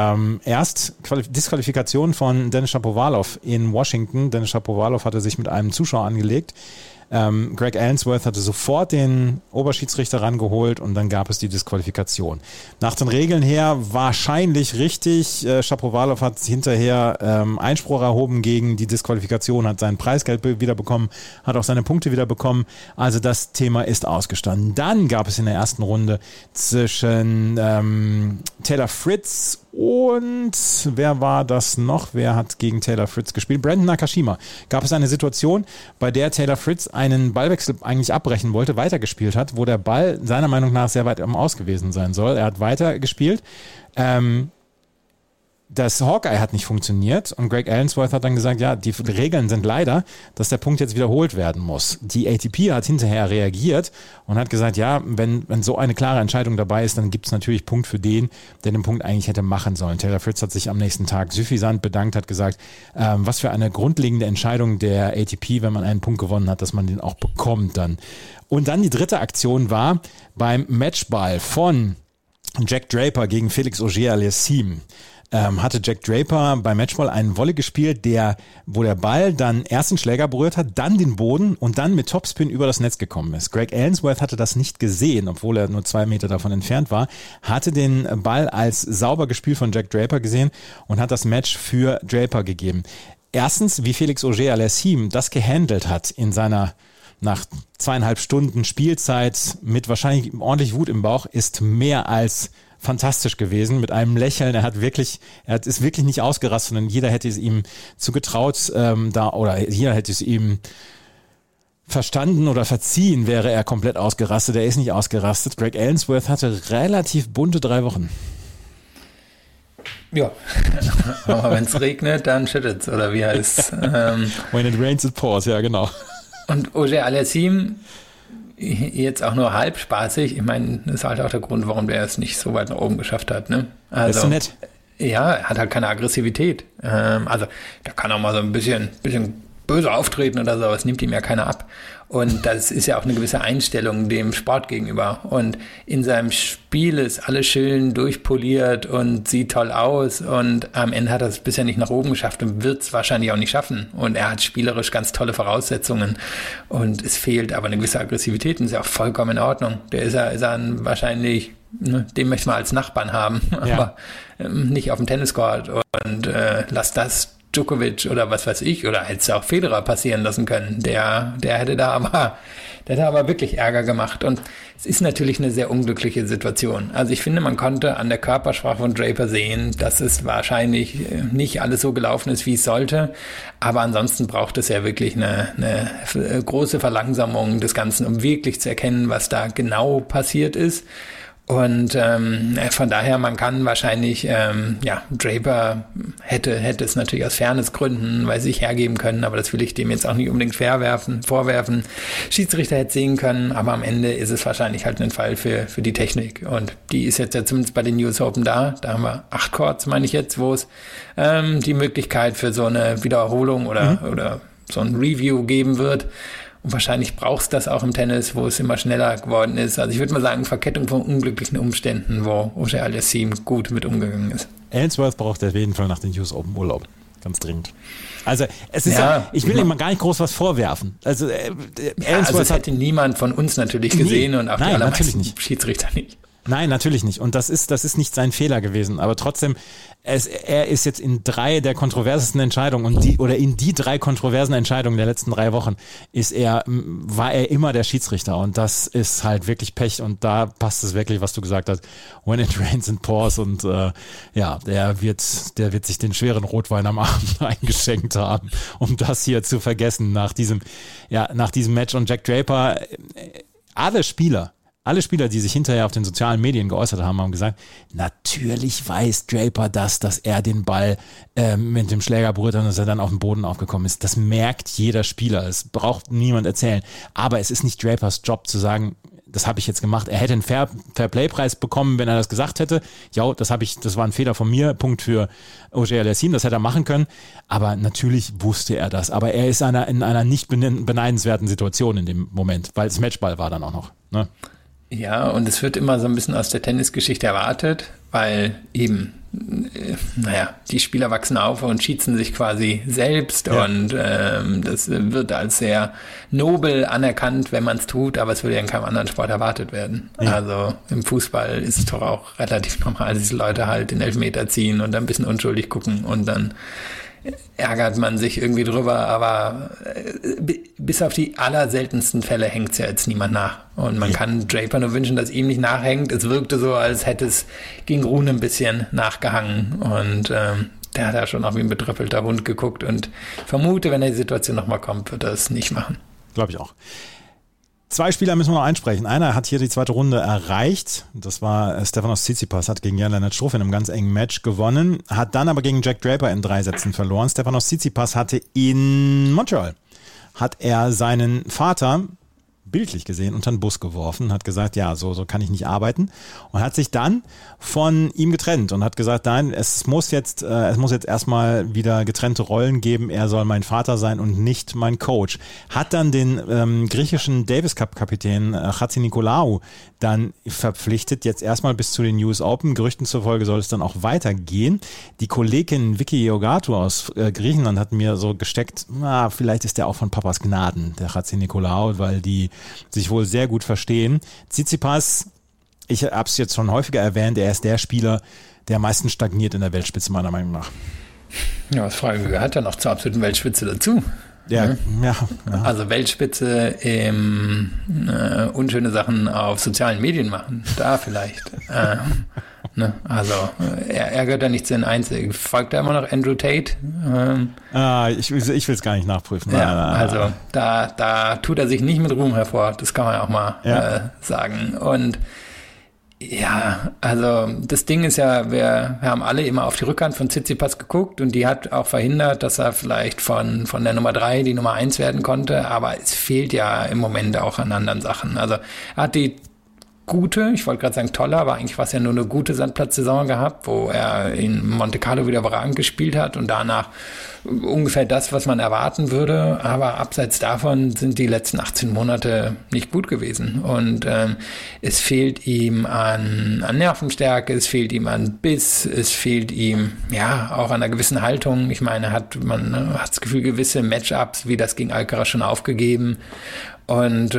Speaker 3: Erst Disqualifikation von Denis Shapovalov in Washington. Denis Shapovalov hatte sich mit einem Zuschauer angelegt. Greg Allensworth hatte sofort den Oberschiedsrichter rangeholt und dann gab es die Disqualifikation. Nach den Regeln her wahrscheinlich richtig. Shapovalov hat hinterher Einspruch erhoben gegen die Disqualifikation, hat sein Preisgeld wiederbekommen, hat auch seine Punkte wiederbekommen. Also das Thema ist ausgestanden. Dann gab es in der ersten Runde zwischen Taylor Fritz und wer war das noch? Wer hat gegen Taylor Fritz gespielt? Brandon Nakashima. Gab es eine Situation, bei der Taylor Fritz einen Ballwechsel eigentlich abbrechen wollte, weitergespielt hat, wo der Ball seiner Meinung nach sehr weit am Aus gewesen sein soll. Er hat weitergespielt. Das Hawkeye hat nicht funktioniert und Greg Allensworth hat dann gesagt, ja, die Regeln sind leider, dass der Punkt jetzt wiederholt werden muss. Die ATP hat hinterher reagiert und hat gesagt, ja, wenn so eine klare Entscheidung dabei ist, dann gibt es natürlich Punkt für den, der den Punkt eigentlich hätte machen sollen. Taylor Fritz hat sich am nächsten Tag suffisant bedankt, hat gesagt, was für eine grundlegende Entscheidung der ATP, wenn man einen Punkt gewonnen hat, dass man den auch bekommt dann. Und dann die dritte Aktion war beim Matchball von Jack Draper gegen Felix Auger-Aliassime. Hatte Jack Draper beim Matchball einen Volley gespielt, wo der Ball dann erst den Schläger berührt hat, dann den Boden und dann mit Topspin über das Netz gekommen ist. Greg Allensworth hatte das nicht gesehen, obwohl er nur 2 Meter davon entfernt war, hatte den Ball als sauber gespielt von Jack Draper gesehen und hat das Match für Draper gegeben. Erstens, wie Felix Auger-Aliassime das gehandelt hat in seiner nach 2,5 Stunden Spielzeit mit wahrscheinlich ordentlich Wut im Bauch ist mehr als fantastisch gewesen, mit einem Lächeln. Er ist wirklich nicht ausgerastet, sondern jeder hätte es ihm zugetraut, oder jeder hätte es ihm verstanden oder verziehen, wäre er komplett ausgerastet. Er ist nicht ausgerastet. Greg Ainsworth hatte relativ bunte 3 Wochen.
Speaker 4: Ja, aber wenn es regnet, dann schüttet's, oder wie heißt
Speaker 3: When it rains, it pours, ja genau.
Speaker 4: Und Auger Aliassime jetzt auch nur halb spaßig. Ich meine, das ist halt auch der Grund, warum der es nicht so weit nach oben geschafft hat. Ne? Also,
Speaker 3: das ist nett.
Speaker 4: Ja, er hat halt keine Aggressivität. Also da kann auch mal so ein bisschen böse auftreten oder so, das nimmt ihm ja keiner ab. Und das ist ja auch eine gewisse Einstellung dem Sport gegenüber. Und in seinem Spiel ist alles schön durchpoliert und sieht toll aus. Und am Ende hat er es bisher nicht nach oben geschafft und wird es wahrscheinlich auch nicht schaffen. Und er hat spielerisch ganz tolle Voraussetzungen. Und es fehlt aber eine gewisse Aggressivität und ist ja auch vollkommen in Ordnung. Der ist er wahrscheinlich, ne, den möchte man als Nachbarn haben, aber nicht auf dem Tenniscourt. Und lass das Djokovic oder was weiß ich, oder hätte es auch Federer passieren lassen können. Der hätte da aber wirklich Ärger gemacht. Und es ist natürlich eine sehr unglückliche Situation. Also ich finde, man konnte an der Körpersprache von Draper sehen, dass es wahrscheinlich nicht alles so gelaufen ist, wie es sollte. Aber ansonsten braucht es ja wirklich eine große Verlangsamung des Ganzen, um wirklich zu erkennen, was da genau passiert ist. Und von daher, man kann wahrscheinlich, Draper hätte es natürlich aus Fairnessgründen bei sich hergeben können, aber das will ich dem jetzt auch nicht unbedingt vorwerfen. Schiedsrichter hätte sehen können, aber am Ende ist es wahrscheinlich halt ein Fall für die Technik. Und die ist jetzt ja zumindest bei den US Open da. Da haben wir 8 Courts, meine ich jetzt, wo es die Möglichkeit für so eine Wiederholung oder so ein Review geben wird. Und wahrscheinlich brauchst du das auch im Tennis, wo es immer schneller geworden ist. Also ich würde mal sagen, Verkettung von unglücklichen Umständen, wo Auger Aliassime gut mit umgegangen ist.
Speaker 3: Ainsworth braucht auf jeden Fall nach den US Open Urlaub. Ganz dringend. Also es ist ich will ihm mal gar nicht groß was vorwerfen. Also
Speaker 4: das hätte niemand von uns natürlich gesehen und auch die allermeisten Schiedsrichter nicht.
Speaker 3: Nein, natürlich nicht. Und das ist nicht sein Fehler gewesen. Aber trotzdem, er ist jetzt in 3 der kontroversesten Entscheidungen in die 3 kontroversen Entscheidungen der letzten 3 Wochen war er immer der Schiedsrichter. Und das ist halt wirklich Pech. Und da passt es wirklich, was du gesagt hast. When it rains it pours. Und der wird sich den schweren Rotwein am Abend eingeschenkt haben, um das hier zu vergessen nach diesem Match. Und Jack Draper, alle Spieler, die sich hinterher auf den sozialen Medien geäußert haben, haben gesagt, natürlich weiß Draper dass er den Ball mit dem Schläger berührt hat und dass er dann auf den Boden aufgekommen ist. Das merkt jeder Spieler. Es braucht niemand erzählen. Aber es ist nicht Drapers Job zu sagen, das habe ich jetzt gemacht. Er hätte einen Fair-Play-Preis bekommen, wenn er das gesagt hätte. Ja, das war ein Fehler von mir. Punkt für Auger Aliassime, das hätte er machen können. Aber natürlich wusste er das. Aber er ist in einer nicht beneidenswerten Situation in dem Moment, weil es Matchball war dann auch noch. Ne?
Speaker 4: Ja, und es wird immer so ein bisschen aus der Tennisgeschichte erwartet, weil eben, die Spieler wachsen auf und schießen sich quasi selbst und das wird als sehr nobel anerkannt, wenn man es tut, aber es würde ja in keinem anderen Sport erwartet werden. Ja. Also im Fußball ist es doch auch relativ normal, dass die Leute halt den Elfmeter ziehen und dann ein bisschen unschuldig gucken und dann ärgert man sich irgendwie drüber, aber bis auf die allerseltensten Fälle hängt es ja jetzt niemand nach. Und man kann Draper nur wünschen, dass ihm nicht nachhängt. Es wirkte so, als hätte es gegen Rune ein bisschen nachgehangen. Und der hat ja schon auch wie ein betröppelter Hund geguckt und vermute, wenn die Situation nochmal kommt, wird er es nicht machen.
Speaker 3: Glaube ich auch. 2 Spieler müssen wir noch einsprechen. Einer hat hier die 2. Runde erreicht. Das war Stefanos Tsitsipas, hat gegen Jan-Lennart Struff in einem ganz engen Match gewonnen, hat dann aber gegen Jack Draper in 3 Sätzen verloren. Stefanos Tsitsipas hatte in Montreal, hat er seinen Vater bildlich gesehen unter den Bus geworfen, hat gesagt, ja, so kann ich nicht arbeiten und hat sich dann von ihm getrennt und hat gesagt, nein, es muss jetzt erstmal wieder getrennte Rollen geben, er soll mein Vater sein und nicht mein Coach. Hat dann den griechischen Davis Cup Kapitän Chatzinikolaou dann verpflichtet, jetzt erstmal bis zu den US Open. Gerüchten zufolge soll es dann auch weitergehen. Die Kollegin Vicky Iogatou aus Griechenland hat mir so gesteckt, vielleicht ist der auch von Papas Gnaden, der Chatzinikolaou, weil die sich wohl sehr gut verstehen. Tsitsipas, ich habe es jetzt schon häufiger erwähnt, er ist der Spieler, der am meisten stagniert in der Weltspitze, meiner Meinung nach.
Speaker 4: Ja, was frage ich, wer hat er noch zur absoluten Weltspitze dazu?
Speaker 3: Ja.
Speaker 4: Also Weltspitze im unschöne Sachen auf sozialen Medien machen. Da vielleicht. Ne? Also er gehört da nicht zu den Einzigen. Folgt da immer noch Andrew Tate?
Speaker 3: Ich will es gar nicht nachprüfen.
Speaker 4: Also da tut er sich nicht mit Ruhm hervor. Das kann man auch mal sagen. Und ja, also das Ding ist ja, wir haben alle immer auf die Rückhand von Tsitsipas geguckt und die hat auch verhindert, dass er vielleicht von der Nummer 3 die Nummer 1 werden konnte, aber es fehlt ja im Moment auch an anderen Sachen. Also er hat die gute, ich wollte gerade sagen tolle, aber eigentlich war es ja nur eine gute Sandplatzsaison gehabt, wo er in Monte Carlo wieder überragend gespielt hat und danach ungefähr das, was man erwarten würde, aber abseits davon sind die letzten 18 Monate nicht gut gewesen und es fehlt ihm an Nervenstärke, es fehlt ihm an Biss, es fehlt ihm ja auch an einer gewissen Haltung. Ich meine, man hat das Gefühl, gewisse Matchups wie das gegen Alcaraz schon aufgegeben und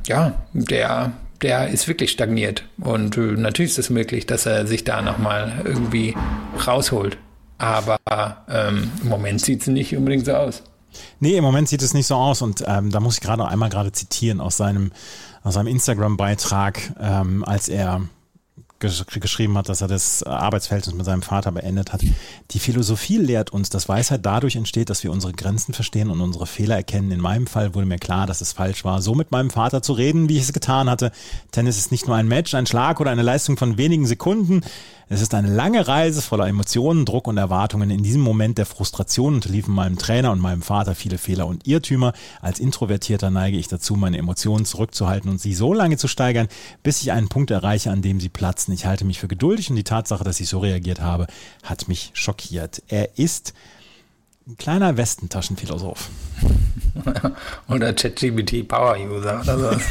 Speaker 4: der ist wirklich stagniert und natürlich ist es möglich, dass er sich da nochmal irgendwie rausholt. Aber im Moment sieht es nicht unbedingt so aus.
Speaker 3: Nee, im Moment sieht es nicht so aus und da muss ich gerade zitieren aus seinem Instagram-Beitrag, als er geschrieben hat, dass er das Arbeitsverhältnis mit seinem Vater beendet hat. Die Philosophie lehrt uns, dass Weisheit dadurch entsteht, dass wir unsere Grenzen verstehen und unsere Fehler erkennen. In meinem Fall wurde mir klar, dass es falsch war, so mit meinem Vater zu reden, wie ich es getan hatte. Tennis ist nicht nur ein Match, ein Schlag oder eine Leistung von wenigen Sekunden. Es ist eine lange Reise voller Emotionen, Druck und Erwartungen. In diesem Moment der Frustration unterliefen meinem Trainer und meinem Vater viele Fehler und Irrtümer. Als Introvertierter neige ich dazu, meine Emotionen zurückzuhalten und sie so lange zu steigern, bis ich einen Punkt erreiche, an dem sie platzen. Ich halte mich für geduldig und die Tatsache, dass ich so reagiert habe, hat mich schockiert. Er ist ein kleiner Westentaschenphilosoph.
Speaker 4: Oder ChatGPT Power User oder so.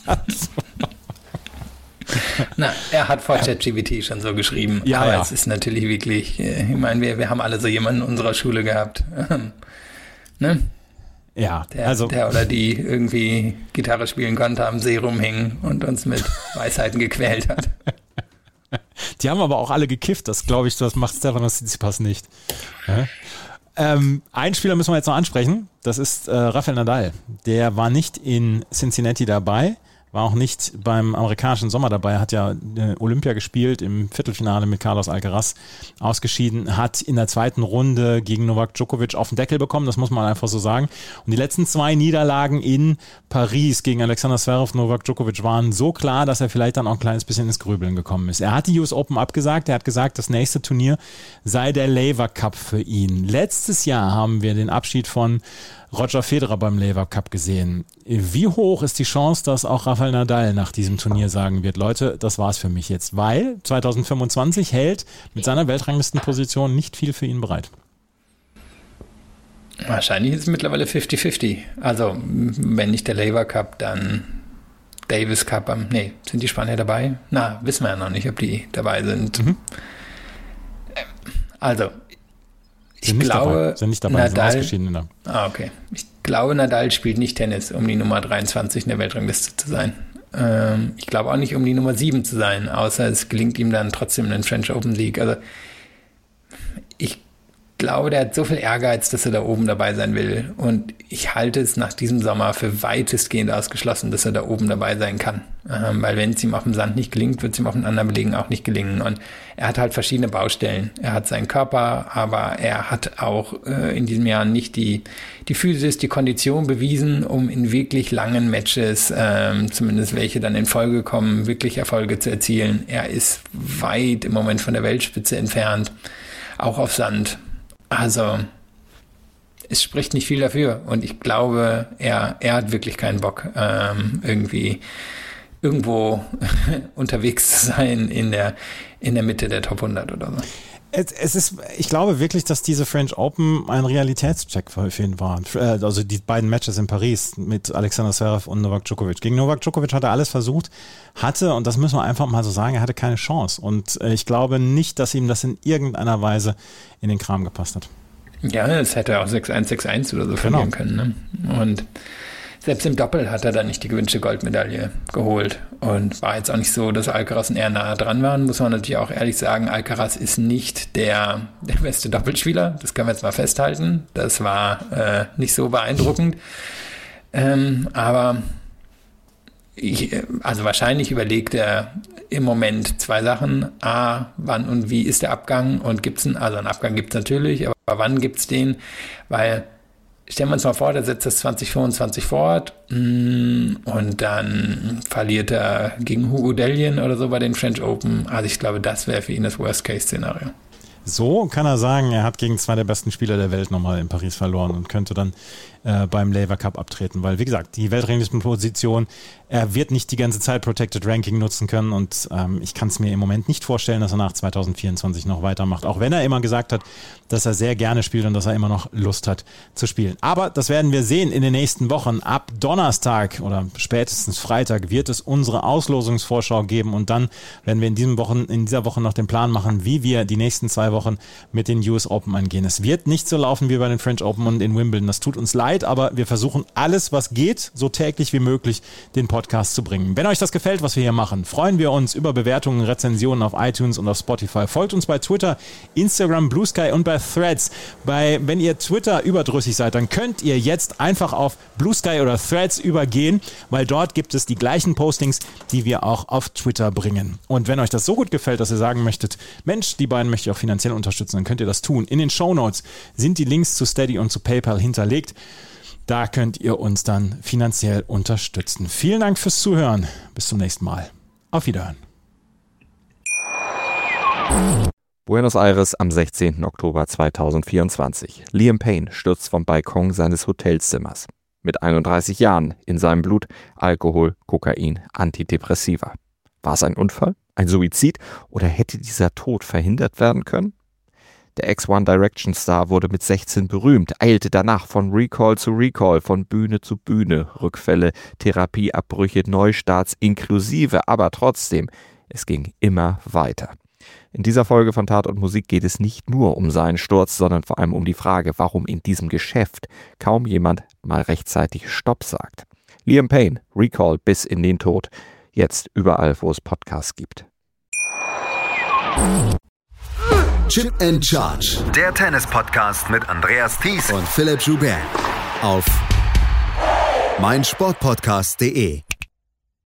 Speaker 4: Na, er hat vor ChatGPT schon so geschrieben, aber es ist natürlich wirklich, ich meine, wir haben alle so jemanden in unserer Schule gehabt, ne?
Speaker 3: Ja,
Speaker 4: der oder die irgendwie Gitarre spielen konnte, am See rumhing und uns mit Weisheiten gequält hat.
Speaker 3: Die haben aber auch alle gekifft, das glaube ich, das macht Stefanos Tsitsipas nicht. Ja? Einen Spieler müssen wir jetzt noch ansprechen, das ist Rafael Nadal. Der war nicht in Cincinnati dabei, war auch nicht beim amerikanischen Sommer dabei, hat ja Olympia gespielt, im Viertelfinale mit Carlos Alcaraz ausgeschieden, hat in der zweiten Runde gegen Novak Djokovic auf den Deckel bekommen, das muss man einfach so sagen. Und die letzten 2 Niederlagen in Paris gegen Alexander Zverev und Novak Djokovic waren so klar, dass er vielleicht dann auch ein kleines bisschen ins Grübeln gekommen ist. Er hat die US Open abgesagt, er hat gesagt, das nächste Turnier sei der Laver Cup für ihn. Letztes Jahr haben wir den Abschied von Roger Federer beim Laver Cup gesehen. Wie hoch ist die Chance, dass auch Rafael Nadal nach diesem Turnier sagen wird, Leute, das war's für mich jetzt, weil 2025 hält mit seiner Weltranglistenposition nicht viel für ihn bereit.
Speaker 4: Wahrscheinlich ist es mittlerweile 50-50. Also, wenn nicht der Laver Cup, dann Davis Cup. Sind die Spanier dabei? Na, wissen wir ja noch nicht, ob die dabei sind. Also, ich glaube,
Speaker 3: sind nicht dabei,
Speaker 4: Nadal,
Speaker 3: sind ausgeschieden.
Speaker 4: Okay. Ich glaube, Nadal spielt nicht Tennis, um die Nummer 23 in der Weltrangliste zu sein. Ich glaube auch nicht, um die Nummer 7 zu sein, außer es gelingt ihm dann trotzdem in den French Open League. Also ich glaube, der hat so viel Ehrgeiz, dass er da oben dabei sein will. Und ich halte es nach diesem Sommer für weitestgehend ausgeschlossen, dass er da oben dabei sein kann. Weil wenn es ihm auf dem Sand nicht gelingt, wird es ihm auf den anderen Belegen auch nicht gelingen. Und er hat halt verschiedene Baustellen. Er hat seinen Körper, aber er hat auch in diesem Jahr nicht die Physis, die Kondition bewiesen, um in wirklich langen Matches, zumindest welche dann in Folge kommen, wirklich Erfolge zu erzielen. Er ist weit im Moment von der Weltspitze entfernt, auch auf Sand. Also es spricht nicht viel dafür und ich glaube, er hat wirklich keinen Bock, irgendwie irgendwo unterwegs zu sein in der Mitte der Top 100 oder so.
Speaker 3: Ich glaube wirklich, dass diese French Open ein Realitätscheck für ihn war. Also die beiden Matches in Paris mit Alexander Zverev und Novak Djokovic. Gegen Novak Djokovic hat er alles versucht, und das müssen wir einfach mal so sagen, er hatte keine Chance. Und ich glaube nicht, dass ihm das in irgendeiner Weise in den Kram gepasst hat.
Speaker 4: Ja, es hätte auch 6-1, 6-1 oder so verlieren können. Ne? Und selbst im Doppel hat er dann nicht die gewünschte Goldmedaille geholt. Und war jetzt auch nicht so, dass Alcaraz und er nah dran waren, muss man natürlich auch ehrlich sagen. Alcaraz ist nicht der beste Doppelspieler, das können wir jetzt mal festhalten. Das war nicht so beeindruckend. Aber also wahrscheinlich überlegt er im Moment zwei Sachen. A, wann und wie ist der Abgang? Und also einen Abgang gibt es natürlich, aber wann gibt es den? Weil stellen wir uns mal vor, der setzt das 2025 fort und dann verliert er gegen Hugo Dellien oder so bei den French Open. Also ich glaube, das wäre für ihn das Worst-Case-Szenario.
Speaker 3: So kann er sagen, er hat gegen zwei der besten Spieler der Welt nochmal in Paris verloren und könnte dann beim Laver Cup abtreten, weil wie gesagt, die Weltranglistenposition, er wird nicht die ganze Zeit Protected Ranking nutzen können und ich kann es mir im Moment nicht vorstellen, dass er nach 2024 noch weitermacht, auch wenn er immer gesagt hat, dass er sehr gerne spielt und dass er immer noch Lust hat zu spielen. Aber das werden wir sehen in den nächsten Wochen. Ab Donnerstag oder spätestens Freitag wird es unsere Auslosungsvorschau geben und dann werden wir in dieser Woche noch den Plan machen, wie wir die nächsten 2 Wochen mit den US Open angehen. Es wird nicht so laufen wie bei den French Open und in Wimbledon. Das tut uns leid, aber wir versuchen alles, was geht, so täglich wie möglich den Podcast zu bringen. Wenn euch das gefällt, was wir hier machen, freuen wir uns über Bewertungen, Rezensionen auf iTunes und auf Spotify. Folgt uns bei Twitter, Instagram, Blue Sky und bei Threads. Wenn ihr Twitter überdrüssig seid, dann könnt ihr jetzt einfach auf Blue Sky oder Threads übergehen, weil dort gibt es die gleichen Postings, die wir auch auf Twitter bringen. Und wenn euch das so gut gefällt, dass ihr sagen möchtet, Mensch, die beiden möchte ich auch finanziell unterstützen, dann könnt ihr das tun. In den Shownotes sind die Links zu Steady und zu PayPal hinterlegt. Da könnt ihr uns dann finanziell unterstützen. Vielen Dank fürs Zuhören. Bis zum nächsten Mal. Auf Wiederhören.
Speaker 5: Buenos Aires am 16. Oktober 2024. Liam Payne stürzt vom Balkon seines Hotelzimmers. Mit 31 Jahren, in seinem Blut Alkohol, Kokain, Antidepressiva. War es ein Unfall, ein Suizid oder hätte dieser Tod verhindert werden können? Der Ex-One Direction Star wurde mit 16 berühmt, eilte danach von Recall zu Recall, von Bühne zu Bühne, Rückfälle, Therapieabbrüche, Neustarts inklusive, aber trotzdem, es ging immer weiter. In dieser Folge von Tat und Musik geht es nicht nur um seinen Sturz, sondern vor allem um die Frage, warum in diesem Geschäft kaum jemand mal rechtzeitig Stopp sagt. Liam Payne, Recall bis in den Tod, jetzt überall, wo es Podcasts gibt.
Speaker 1: Chip and Charge.
Speaker 2: Der Tennis-Podcast mit Andreas Thies
Speaker 1: und Philipp Joubert auf meinsportpodcast.de.